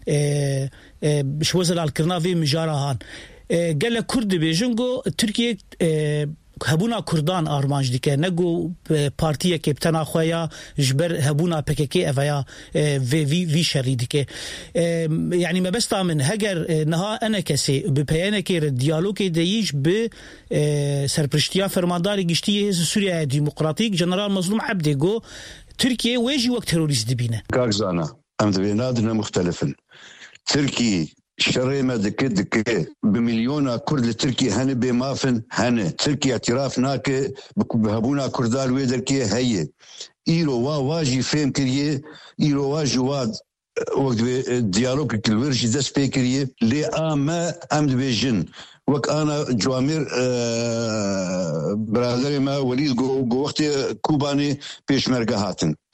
شوزل الكرنافي مجارهان قال لك كرد بيجنجو تركيا هبونا كردان أرمانج ديكا نجو بارتية كابتنا خويا جبر هبونا PKK أفيا في شري ديكا يعني ما بس من هجر نها أنا كسي ببيانة كير الديالوج ديج ب سربرشتيا فرمانداري جشتيه سوريا ديمقراطيك جنرال مظلوم عبدي جو تركيا ويجي وقت تيروريست دبينه كاكزانا أم دبينادنا مختلفا تركي شري ما دكي بمليون كرد لتركي هن بمافن هن تركي اعتراف ناك بهبونا كردال ويدركي هي إيرو واجي فهم كريه إيرو واجي واد وقت ديالوج كلورجي دس بيكريه لأما أم دبيجن وك أنا جوامير برادري ما وليد جو وقت كوباني بيشمرقة هاتن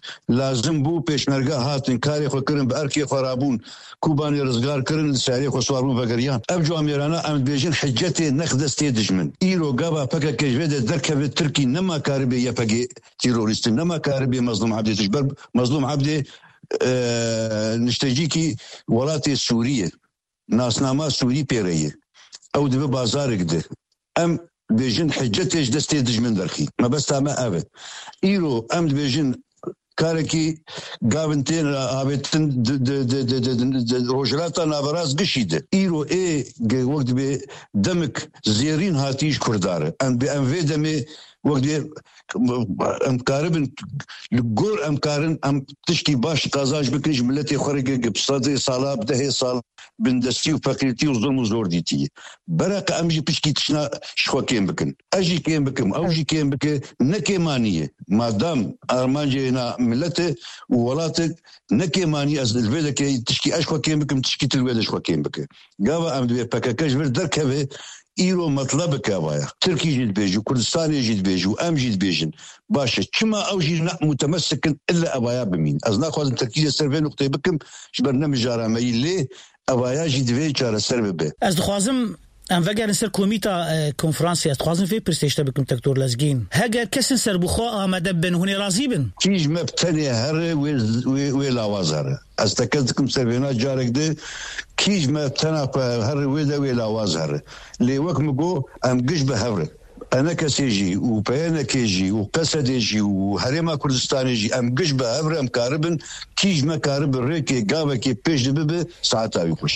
لازم بو پێشمەرگە هاتن کاری خۆ کردن بە ئەرکی خۆرابوون کوبانی ڕزگارکردن ساری خۆ سواربوون بەگەریان ئەم جوامێرانە ئەم بێژن حجەتێ نەخ دەستێ دژمن ئیرۆ گاوا پەکە کەژێدە دەرکەوێت ترکی نەما کار بێ یەپەگێ تیرۆریستن نەما کار بێ مەزلوم عەبدێ تشبەر مەزلوم عەبدێ نیشتەجیکی وڵاتی سووریە ناسنامە سووری پێرەیە ئەو دەبێ بازارێک دێ ئەم بێژن حجەتێش دەستێ دژمن دەرخی مەبەستامە ئەوێت ئیرۆ ئەم دبێژن کارێکی گاونتێن ئاوێتن ڕۆژهەڵاتە نابەراز گشیدە ئیرۆ وەک دەبێ دەمک زێرین هاتیش کوردارە ئەم وێ دەمێ وەک دێ ئەم کاربن گۆر ئەم کارن ئەم تشتی باش قازاش بکریش ملەتی خۆرەگە گپسادێ ساڵا بدەهێ ساڵ بندستی و فەقیرەتی و زۆڵم و زۆر دیتیە بەرەکە ئەمژی پشکی تشنا شخۆکێن بکن ئەژی کێن بکەم ئەوژی کێن بکە نەکێمانیە مادام ئارمانجێنا ملەتە و وڵاتە نەکێمانی ئەس لێ دەکەی تشکی ئەش خۆکێن بکەم تشکی تر وێ دەش خۆکێن بکە گاوە ئەم دوێ پەکەکەش بر دەرکەوێ ئیرۆ مەطلبەکە وایە ترکیژیت بێژ و کوردستانێژیت بێژ و ئەمژیت بێژن باشە چما ئەوژی متەمەسکن ئللا ئەوایە بمین ئەس ناخوازم ترکیزە سەرێ نقطەی بکەم ژبەر نەمژارامەیی لێ ئەوایاژی دەوێ چارەسەر ببێ ئەس دخوازم ئەم vegeren ser komîta konferansê ez dixwazim vê pirsêşte bikim Doktor Lezgîn heger kesin serbixwe amade bin hûn ê razî bin kîj me tenê here wê lawaz here ez tekez dikim servêna carek de kîj me tena here wê de wê lawaz here lê wek min got em giş bi hevre enekesê jî û peyenekê jî û Qesedê jî û Herêma Kurdistanê jî em giş bi hevre em karibin kîj me karibin rêkê gavekê pêş dibibe saeta wî xweş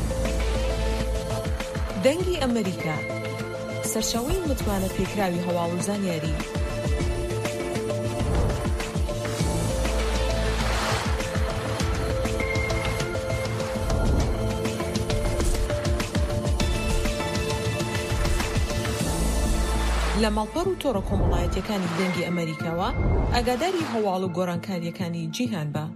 دەنگی ئەمریکا سەرچاوەی متمانە پێکراوی هەواڵ و زانیاری لە ماڵپەڕ و تۆڕە کۆمەڵایەتیەکانی دەنگی ئەمریکاوە ئاگاداری هەواڵ و گۆڕانکاریەکانی جیهان بە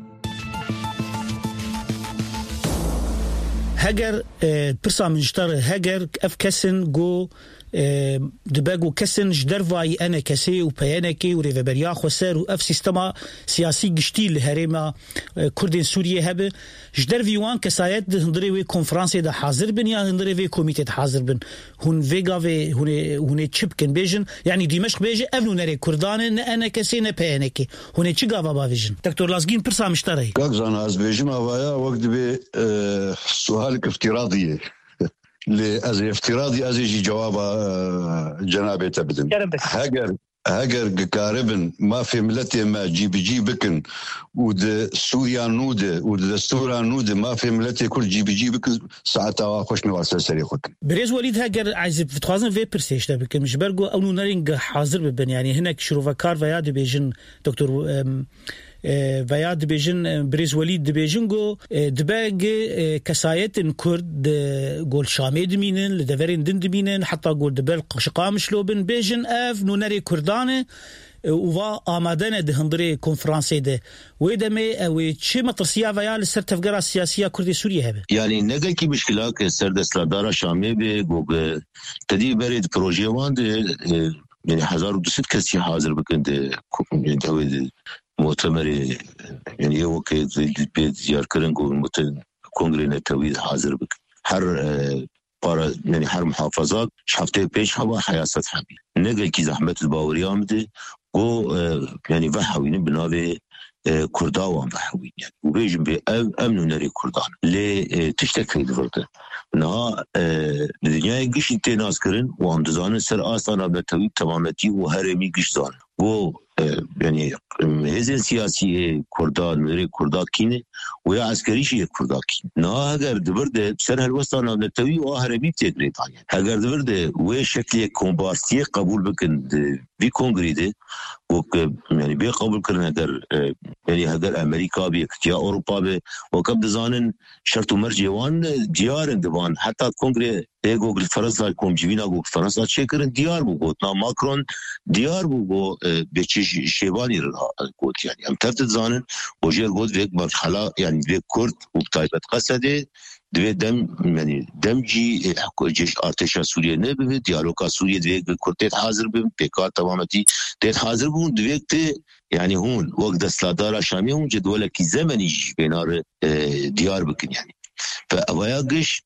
heger pirsa min ji te re heger ev kesin got dibe got kesin ji dervayî enekesê û peyenekê û rêveberiya xweser û ev sîstema siyasî giştî li herêma Kurdên Sûriyê hebe ji dervî wan kesayet di hundirê wê konferansê de hazir bin ya hundirê vê komîtê de hazir bin hûn vê gavê hûn ê çi bikin bêjin yanî Dîmeşq bêje ev nûnerê Kurdan e ne enekesê ne peyenekê hûn ê çi gava bavêjin Doktor Lezgîn pirsa min ji te re gagzana ez bêjim avaya wek dibê sualek iftiradî لي از افتراضي از يجي جواب جنابي تبدن هاجر قاربن ما في ملتي ما جي بكن ود سوريا نود ود دستورا نود ما في ملتي كل جي بكن ساعتها خوش نواسه سري خوك بريز وليد هاجر عايز بتخوازن في برسيشتا بكن مش برجو او نورين حاضر ببن يعني هناك شروفكار ويا دبيجن دكتور ويا دبيجن بريز وليد دبيجن جو دباج كسايت كرد قول شامي دمينن لدفرين دن دمينن حتى قول دبل شقام شلوبن بيجن اف نونري كردانه ووا آمادن ده هندري كونفرانسي ده ويدمي او چه مطرسيا ويا لسر تفجر السياسيه كردي سوريا هبه يعني نگه کی مشکلات سر دستدار شامي به گوگ تدي بريد پروژه وان يعني 1200 کسی حاضر بکنده يعني مؤتمر يعني هو كي زيار كرن كونغري نتوي حاضر بك هر بارا يعني هر محافظات شفته پیش هوا حیاست حبی نگه کی زحمت الباوری آمده و يعني وحوين بناوي كرداوان وحوين يعني وبيجن بي امنو نري كردان لي تشتكي دفرته نها الدنيا قش انتي ناس كرن وان دزان سر آسانا بتوي تمامتي وهرمي قش زان و يعني هزين سياسي كردان نري كردان كينه ويا عسكري شيء كردان كين نها اگر دبرده سر هلوستانا بتوي وهرمي بتقري تاني اگر دبرده و شكل كومبارتي قبول بكن بي كونغري ده يعني بي قبول كرن اگر يعني اگر امريكا بي يا اوروبا بي وكب دزانن شرط مرجوان ديار دبان حتى كونغري ايغو فرنسا كومجينا گو فرنسا چيكرن ديار بو گوتنا ماكرون ديار بو بيچ شيباني گوت يعني ام ترت زانن وجير گوت ويك مرحله يعني ويك كرد وبتايبت قصده دوی دم يعني دمجي جيش ارتشا سوريا نبي ديالوكا سوريا دوی كرتيت حاضر بهم بيكار تمامتي تيت حاضر بون دوی ته يعني هون وقت دستلادار شامي هون جدولك زمني بينار ديار بكن يعني فأواجش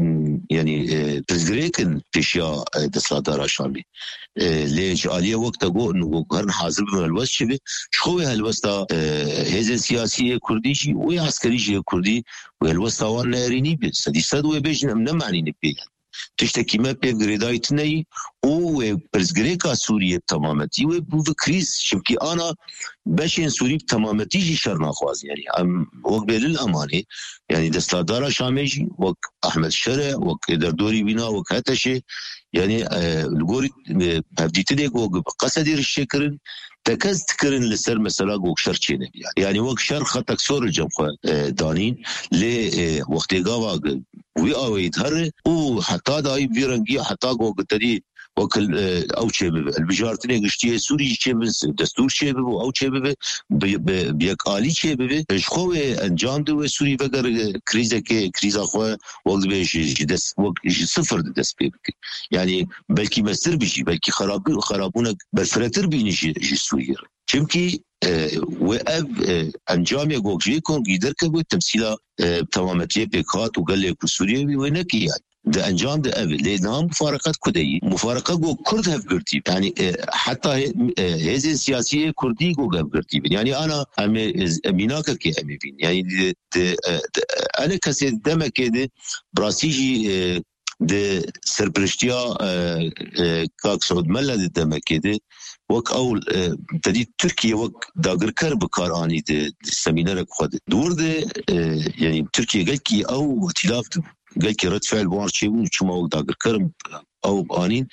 يعني تزريكن تشيا دستلادار شامي ليش عليه وقت أقول إنه قرن حاضر من الوسط شبه شوي هالوسط هذا سياسية كرديشي وعسكريشي كردي والوسط وان ناريني بس دي صدوا بيجن من معني نبي تشتكي ما بيجريدايت ني وبرزجريكا سوريا تمامتي وبكريس شبكي أنا باشين سوريا تمامتي جي شرنا خواز يعني وقبل الأمانة يعني دستلادار شاميجي وق أحمد الشرع وق دردوري بنا وق هتشي يعني الجوري هبديتني وق قصدير الشكرن تكز تكرن لسر مثلا وق شرچينه يعني وق شر خطك سور الجمخ دانين ل وقت جاوا وي اويد هر وحتى داي بيرنجي حتى وق تدي وكل او شيء البجارتني قشتي سوري شيء دستور شيء او شيء بيك آلي شيء شخوه انجام دو سوري بقر كريزا خو وقت بيش دس وقت صفر دس بيك يعني بلكي مستر بيجي بلكي خرابونك بالفراتر بينيجي سوري چمكي واب انجام يقوك جيكون قيدر كبو تمثيلا تمامتيه بيكات وقال لك سوريا وينكي يعني ده انجام ده لانها مفارقات كردي مفارقه جو كرد هف قرتي يعني حتى هذه السياسيه كردي جو قرتي يعني انا اميناك كي امين يعني انا كسي دم كده براسيجي ده سربرشتيا كاك سعود ملا دم كده وك اول تدي تركيا وك داغر كر بكاراني ده سمينار خود دور ده يعني تركيا قال كي او ائتلاف قال كي رد فعل وارشي وشما وك داغر كر او بانين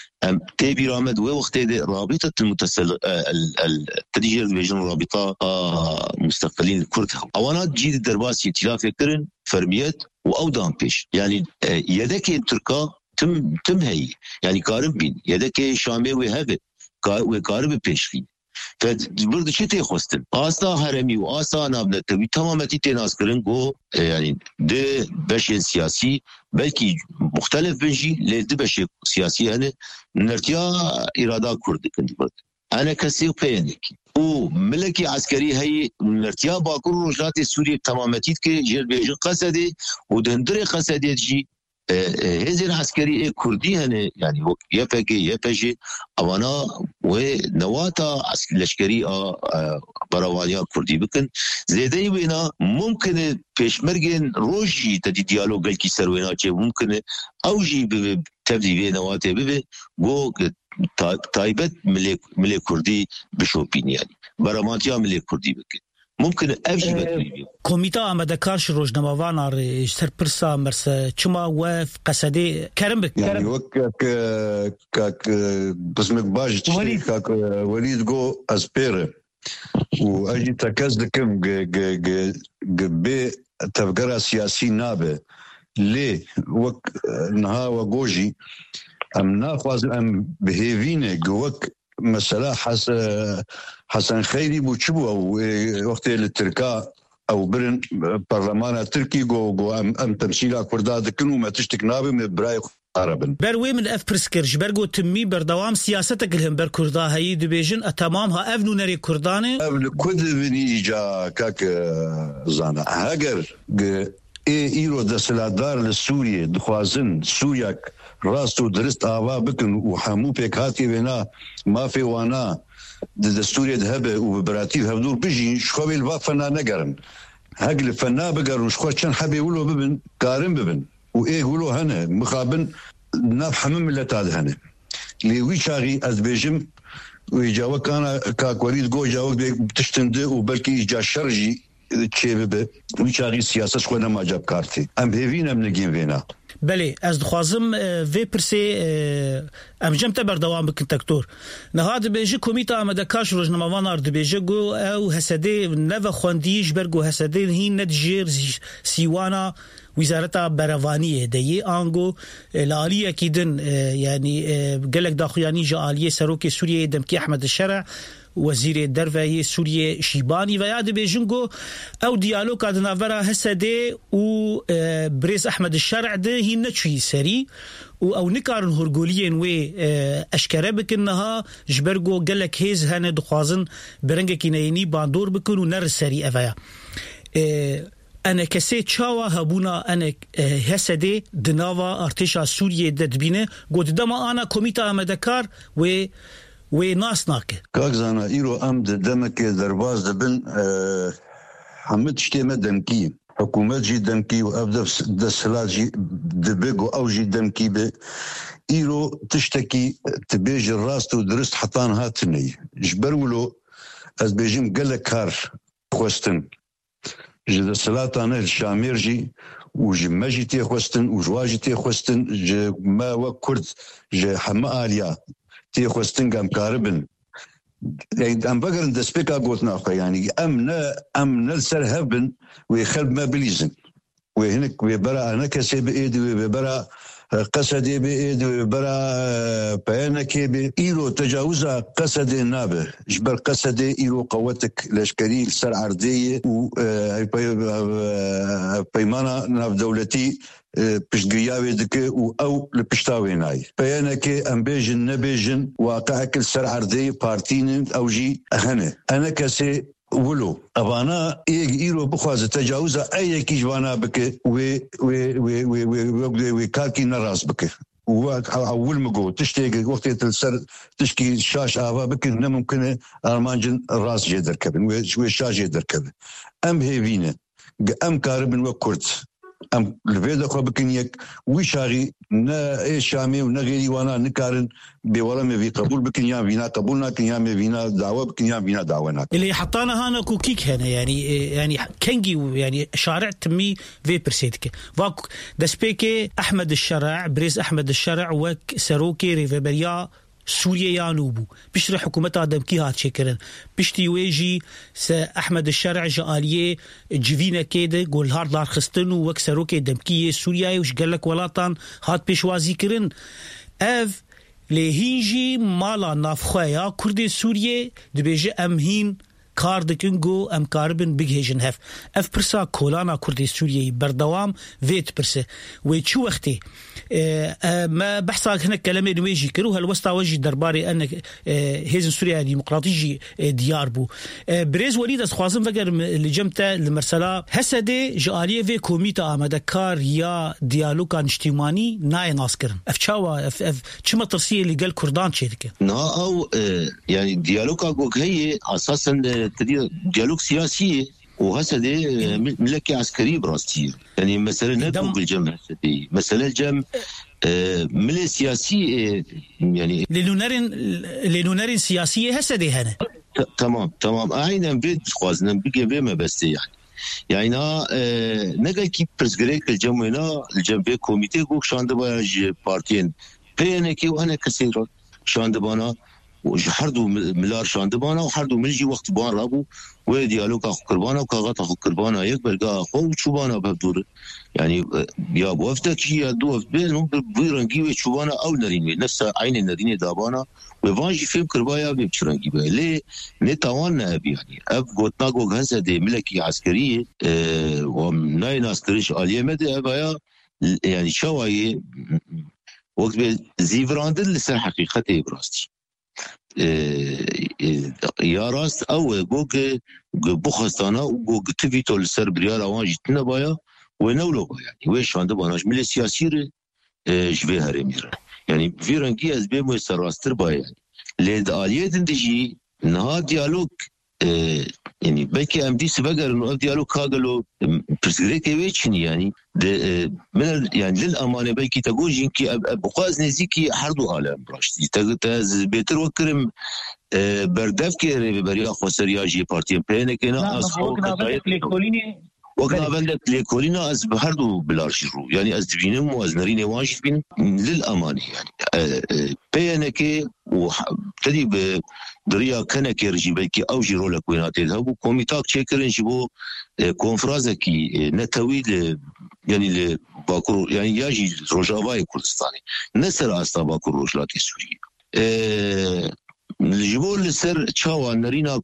تبي رامد ووقت رابطه المتسل التدجير بيجن رابطه مستقلين الكرد اوانات جيد درباس ائتلاف كرن فرميات واودان بيش يعني يدك تركا تم هي يعني قارب بين يدك شامي وهبه وقارب بيشخين فبرد شتي خوستن آسا هرمی و آسا نابنتوی تمامتی تناس کرن گو يعني ده بشين سياسي بلكي مختلف بنجي لده بشي سياسي هنه نرتيا إرادة كرد كندبرد أنا كسي بيانك وملكي عسكري هي نرتيا باكر رجلات سوريا تمامتي كي جيل بيجي قصدي ودهندري قصدي جي هذه العسكري كردي هنا يعني يفكي أوانا ونواتا عسكري براوانيا كردي بكن زيدي بينا ممكن بيشمرجن روجي تدي ديالوج الكي سروينا شيء ممكن أوجي تبدي بينا نواتا ببي جو تايبت ملك كردي بشوبين يعني براماتيا ملك كردي بكن ممكن أفجي بتريبيو كوميتا آمدكارش روجنامه‌وان سرپرسا مرس چما وف قصدي كرم بك يعني كاك بسمك باج كاك وليد جو أسبير وأجي تكزدكم بي تفكر سياسي نابه ليه وك نها وجوجي أم ناخذ أم بهيفينه جوك مثلا حسن خيري بوشبو او وقت التركا او برن برلمان التركي جو ام تمثيل كرداد كنو ما تشتك نابي من براي عربن بروي من اف برسكرج برغو تمي بردوام سياستك لهم بر كردا هي دبيجن تمامها افنو نري كردانه كود بني جا كاك زانا هاجر ايرو دسلادار لسوريا دخوازن سورياك راستو درست آوا بكن وحمو بيكاتي بنا ما في وانا دستوري ذهب وبراتيف هبدور بيجي شخوي الوافنا نقرن هقل فنا بقرن شخوي كان حبي يقولوا ببن قارن ببن وايه يقولوا هنا مخابن نفحم من لتاد هنا اللي ويشاغي ازبيجم ويجاوا كان كاكوريد جو جاوا بتشتند وبلكي جا شرجي تشيبه ويشاغي سياسه شخونا ما جاب كارتي ام هيفينا من الجيم فينا بله از دخوازم في برسي امجم تبر دوام بك دكتور نهاد بيجي كوميتا آمدكارش روجنامه‌وان ارد بيجي جو او هسدي نو خونديش برغو هسدي هي ندجير سيوانا وزارة براوانية دي آنگو العالية كيدن يعني قالك داخل يعني جا عالية سروكي سوريا دمكي أحمد الشرع وزیر درفه سوریه شیبانی و یاد بیجنگو او دیالوگ ادناورا هسده و بريز احمد الشرع ده هي نچوي سري او نكارن هرغوليين وي اشكره بكنها جبرغو قالك هيز هنا دخوازن برنگ كينيني باندور بكن ونر سري افيا انا كسي تشاوا هبونا انا هسدي دناوا ارتشا سوريا ددبينه قدما انا كوميتا امدكار و ناسناك كاغزانا ايرو امد دمك درباز دبن حمد شتيمه دمكي حكومات جي دمكي وابدا دسلات جي دبيغو او جي دمكي ب ايرو تشتكي تبيج الراس ودرست حطان هاتني جبرولو از بيجيم قال كار خوستن جي دسلات انا الشامير جي وجي ماجي تي خوستن وجواجي تي خوستن جي ما وكرد جي حما اليا تي خوستن قام كاربن يعني ام بقر دسبيكا قوتنا يعني امن السرهبن ويخلب ما بليزن وهناك ويبرا انا كسي بايدي ويبرا قصدي بايدي ويبرا بيانكي بايرو تجاوزها قصدي نابه جبر قصدي ايرو قوتك الاشكالي سر عرضيه و بيمانا ناف دولتي بشقياوي دك او لبشتاويناي بيانك ام بيجن نبيجن واقعك السر عرضي بارتين او جي اهنه انا كسي ولو ابانا ايرو بخواز تجاوز اي كيجوانا بك و كاكي نراس بك اول مقو تشتي وقت السر تشكي شاش افا بك ممكن ارمانجن راس جدر كبن و شاش جدر كبن ام هيفينه ام كاربن وكرد ام الفيدا خو بكنيك وشاري نا اي شامي ونغيري وانا نكارن بورم في قبول بكنيا فينا قبولنا كنيا فينا دعوه بكنيا فينا دعونا اللي حطانا هنا كوكيك هنا يعني كنجي يعني شارع تمي في برسيدك واك دسبيكي احمد الشرع بريز احمد الشرع وك سروكي ريفبريا سوريا يانوبو بيشرح حكومتها دمكي هات شكرن بيشتي ويجي احمد الشرع جاليه جفينا كده قول هارد لار خستن وكسروكي دمكي سوريا وش قالك ولاتان هات بيشوازي كرن اف لهيجي مالا نافخويا كردي سوريا دبيجي امهين كاردكنجو ام كاربن بيجهجن اف برسا كولانا كردي سوريا بردوام فيت برسا ويتشو وقتي ما بحثا هنا كلامي نويجي كروها الوسطى وجي درباري ان هيزن سوريا ديمقراطيجي ديار بو بريز وليد از خوازم فقر اللي جمتا المرسلا هسدي جاليه في كوميتا امدكار يا ديالوغ اجتماعي ناي ناسكرن افتشاوا اف چما ترسيه اللي قال كردان شيدك نا او يعني ديالوغ هي اساسا ديالوغ سياسي وهسه ملكي عسكري براستي يعني مثلا نبوغ الجمع مثلا الجمع ملي سياسي يعني لنونرين سياسية هسه دي هنا تمام عينا بيت خوازنا بيجي بما بس يعني نقل كي برسغريك الجمع الجمع كوميتي قوك شاندباج بارتين بينكي وانا كثير شاندبانا وحردو ملار شاندبانا وحردو ملجي وقت بان رابو وديالوغ اخو قربانا وكاغات اخو قربانا يكبر اخو وشوبانا بهدور يعني يا بوفتك يا دوف بينهم بيرنجي وشوبانا او نرين نفس عين النرين دابانا وفانجي فيلم كربايا بيبشرنجي ليه نتاوانا يعني اب غوتناغو غزه دي ملكي عسكريه ومناي ناس تريش اليمه دي ابايا يعني شوايه وقت زيفراندل لسه حقيقته براستي يا راست او جوج بوخستانا وجوج تفيتو السر بريال اوانج تنبايا ونولو يعني ويش عنده باناش ملي سياسي جبه هرمير يعني في رنجي از بيمو سراستر بايا ليد اليه دندجي نها ديالوج يعني بلكي ام دي سبقر انه ديالوج كاغلو برسغريكي ويتشني يعني من يعني للامانه بلكي تقول كي بقاز نزيكي حردو عالم براشتي تاز بيتر وكرم بردف كي بريا خوسرياجي بارتي بينكنا اصحاب وقنا بندك ليكولينا از بحردو بلارشرو يعني از دبينم واز نريني واجد بين للامانه يعني بينكي وابتدي بدريا كانك يرجي بلكي او جيرو لك وينات يذهبوا كوميتاك تشيكرن شبو كونفرازكي نتوي يعني باكور يعني ياجي روجافاي كردستاني نسر استا باكور روجلاتي سوري الجبول لسر تشاوى نرينا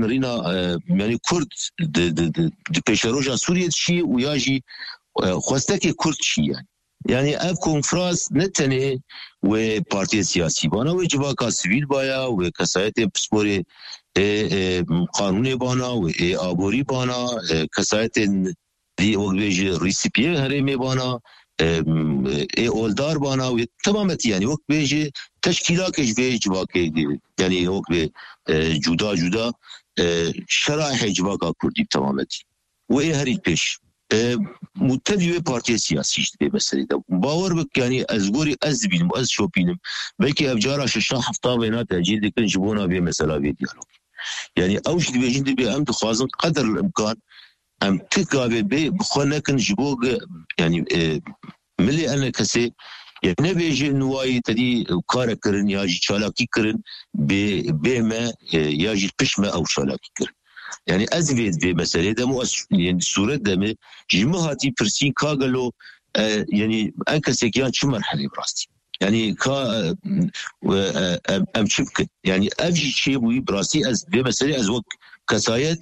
يعني كرد دي بيشاروجا سوريا شي وياجي خواستكي كرد شي يعني اب كونفرانس نتنه و بارتي سياسي بانا و جواكا سيفيل بايا و كسايت بسبوري قانوني بانا و ابوري بانا كسايت دي وجه ريسيبي هرمي بانا اولدار بانا و تمامتي يعني وقت بيجي تشكيلات جواكي يعني وقت جدا شرائح جواكا كردي تمامتي و هري بيش متدیو پارتی سیاسی شده مثلا باور بک یعنی از گوری از بینم از شو بینم بلکه افجار شش هفته بینات تجدید کن جبونا به مثلا به دیالوگ یعنی اوش دی بجند به ام تخوازن قدر الامکان ام تکابه به بخونه کن جبوگ یعنی ملی انا کسی يعني نبيجي نواي تدي كار كرن ياجي شالاكي كرن بما ياجي قشمة أو شالاكي كرن يعني أزفيد في مسألة ده يعني الصورة ده جماعتي برسين كاغلو يعني أنكسيكيان شو مرحلة براستي يعني كا أم شبكة يعني أفجي شيء وي براستي أز في مسألة أز وقت كسايد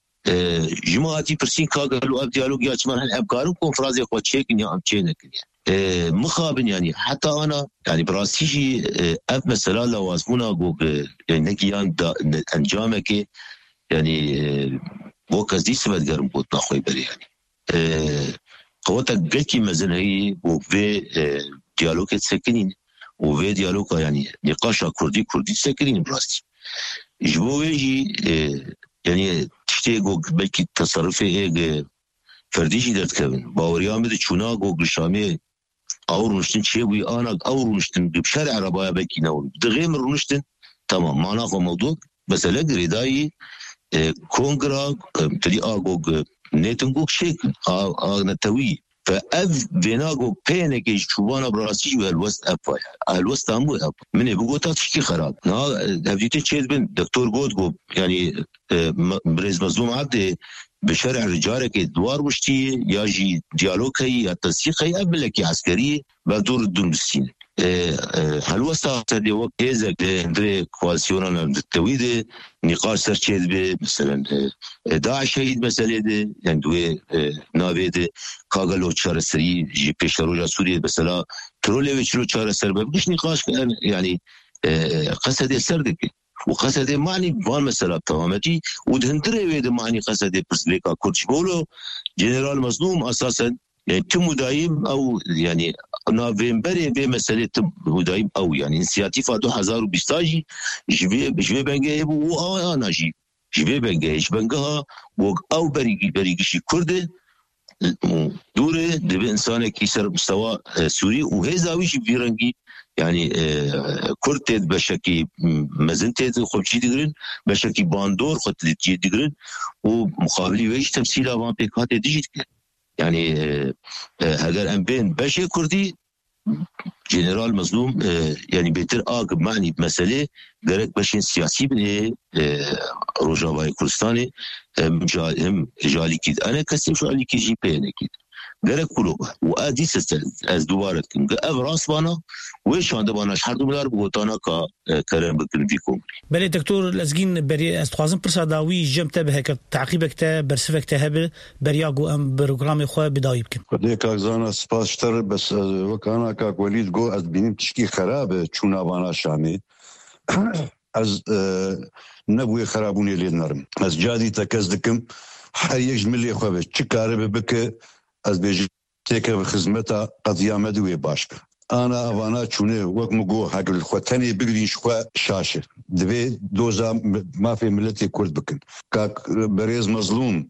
جماعتي برسين كاغلو أب ديالوج يا شو مرحلة أبكارو كونفرانس يخوض شيء كنيا أم شيء يعني مخابن يعني حتى أنا يعني براستي أب مسألة لو أسمونا جوج يعني نكيان أنجامك يعني وكاز دي سبت قرم بود نخوي بري يعني قوتا قلكي مزن هي وفي ديالوج تسكنين وفي ديالوج يعني نقاشا كردي تسكنين براستي جبو يجي يعني تشتيقو بلكي تصرفي ايه فرديشي درت كبن باوريامي دي چوناقو قشامي او رونشتن شيوي انا او رونشتن بشارع ربايا بلكي نور دغيم رونشتن تمام معناه موضوع بس لقري داي كونغرا تدي اغوغ نيتنغوك شيك نتوي فاف بيناغو بينك شوبانا براسي والوست ابا الوست امو اب من بوغوتا تشكي خراب نا هبديتي تشيد بن دكتور جودغو يعني بريز مظلوم عبد بشارع رجارك دوار وشتي ياجي ديالوج هي التنسيق هي قبلك عسكري بدور الدنسين هالوسط دي وقت هذا دري كواليسيون التويد نقاش سرچيد مثلا داعش شهيد مسألة دي يعني دوي نابيد كاغلو تشارسري جي بيشروجا سوريا مثلا تروليفيتش لو تشارسر بقش نقاش يعني قصد سردك وقصد معني بان مسألة تمامتي ودهندري ويد معني قصد برسليكا كورش بولو جنرال مظلوم أساسا يعني تم دايم أو يعني نوفمبر في مسألة دايم أو يعني انسياتيفا 2020 جبي بنجي و أنا جبي بنجي بنجها أو بريجي كرد دوره دب إنسان كيسر مستوى سوري وهذا ويش بيرنجي يعني كرتد بشكل مزنتد خوشي دقرن بشكل باندور خد تجي دقرن ومقابلي ويش تمثيله وان بيكات ديجيت يعني هذا أمبين بشي كردي جنرال مظلوم يعني بيتر آقب معني بمسألة قرق بشين سياسي بني روجاواي كردستاني هم جالي كيد أنا كسيم شو علي كيجي بيني كيد قرق كله وآدي از دوارت كم قاب راس بانا ويش عنده بانا شحردو مدار بغوتانا كرم بكل في كومري بله دكتور لازقين بري استخوازن برسا داوي جمتا بهك تعقيبك تا برسفك تهبل برياغو ام بروغرامي خواه بدايب كن قديك اكزانا سباس شتر بس وكانا كاك وليد جو از بينيم تشكي خراب چونا بانا شامي از نبوي خرابوني لي نرم از جادي تكزدكم حريج ملي خواه چكاره بك از بيجي تيكا بخزمتا قضية مدوية باشك أنا أفانا چونه وقت مقو حق الخوتاني بقدين شخوا شاشة دبي دوزا ما في ملتي كرد بكن كاك بريز مظلوم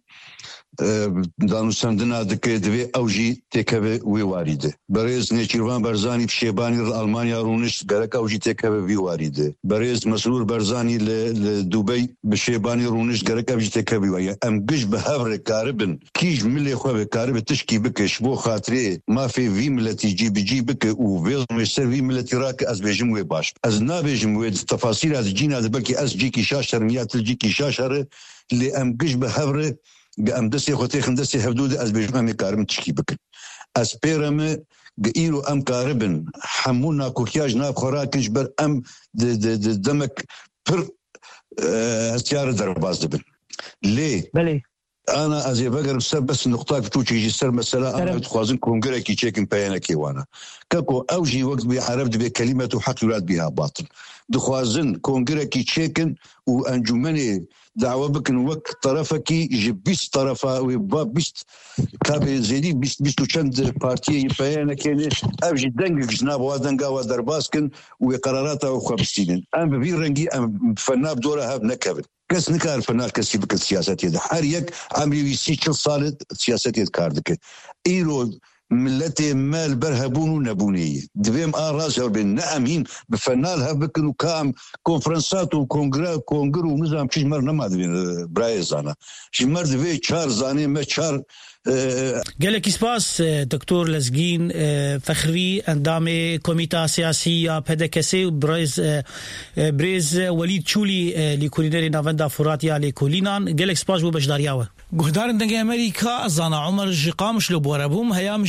دانو سندنا دكي دبي أوجي تيكا ويواريده بريز نيچيروان برزاني بشيباني ألمانيا رونش غرق أوجي تيكا ويواريده بريز مسرور برزاني لدبي بشيباني رونش غرق أوجي تيكا ويواريده أم قش بهفر كاربن كيج ملي خواه كارب تشكي بكش بو خاطري ما في ملتي جي بك وفيز مشتر في ملتي راك أز بيجم ويباش أز نابيجم ويد تفاصيل هذا جينا بلكي أز جيكي شاشر ميات الجيكي شاشر اللي أم قش بهفر ام دسي خوتي خندسي حدود از بيجمع كارم تشكي بك اس بيرم قيلو ام كاربن حمونا كوكياج ناب خوراكش بر ام دمك پر هستيار درباز دبن ليه بله انا ازي بقر بس نقطه توجي جسر مثلا انا تخوازن كونغرا كي تشيكن بيانا كيوانا كاكو اوجي وقت بيعرف بكلمه وحق ولاد بها باطل دخوازن كونغرا كي تشيكن وانجمني دعوه بكن وقت طرفك جبيس طرفه وبيست كابي زيدي بيست وشند بارتي بيانا كان اوجي دنج جناب ودنجا ودرباسكن وقراراته وخبستين ام بيرنجي ام فناب دورها نكبل كس نكار فنال كسي بك السياسات يد حريك عمري سيكل صالد سياسات يد كاردك ايرو ملتي مال برهبون ونبونيه دبيم راجل بين نامين بفنال هبكن وكام كونفرنسات كونغرو ونظام شي مر نما برايز انا شي مر دبي تشار زاني ما تشار قالك اسباس دكتور لزگین فخری اندام کمیته سیاسی پدکسی بريز ولید چولی لیکولینری ناوندا فراتیا لیکولینان قالك اسباس بو بشدارياوه گهدار دنگ امریکا زانا عمر جقامش لو بوربوم هيام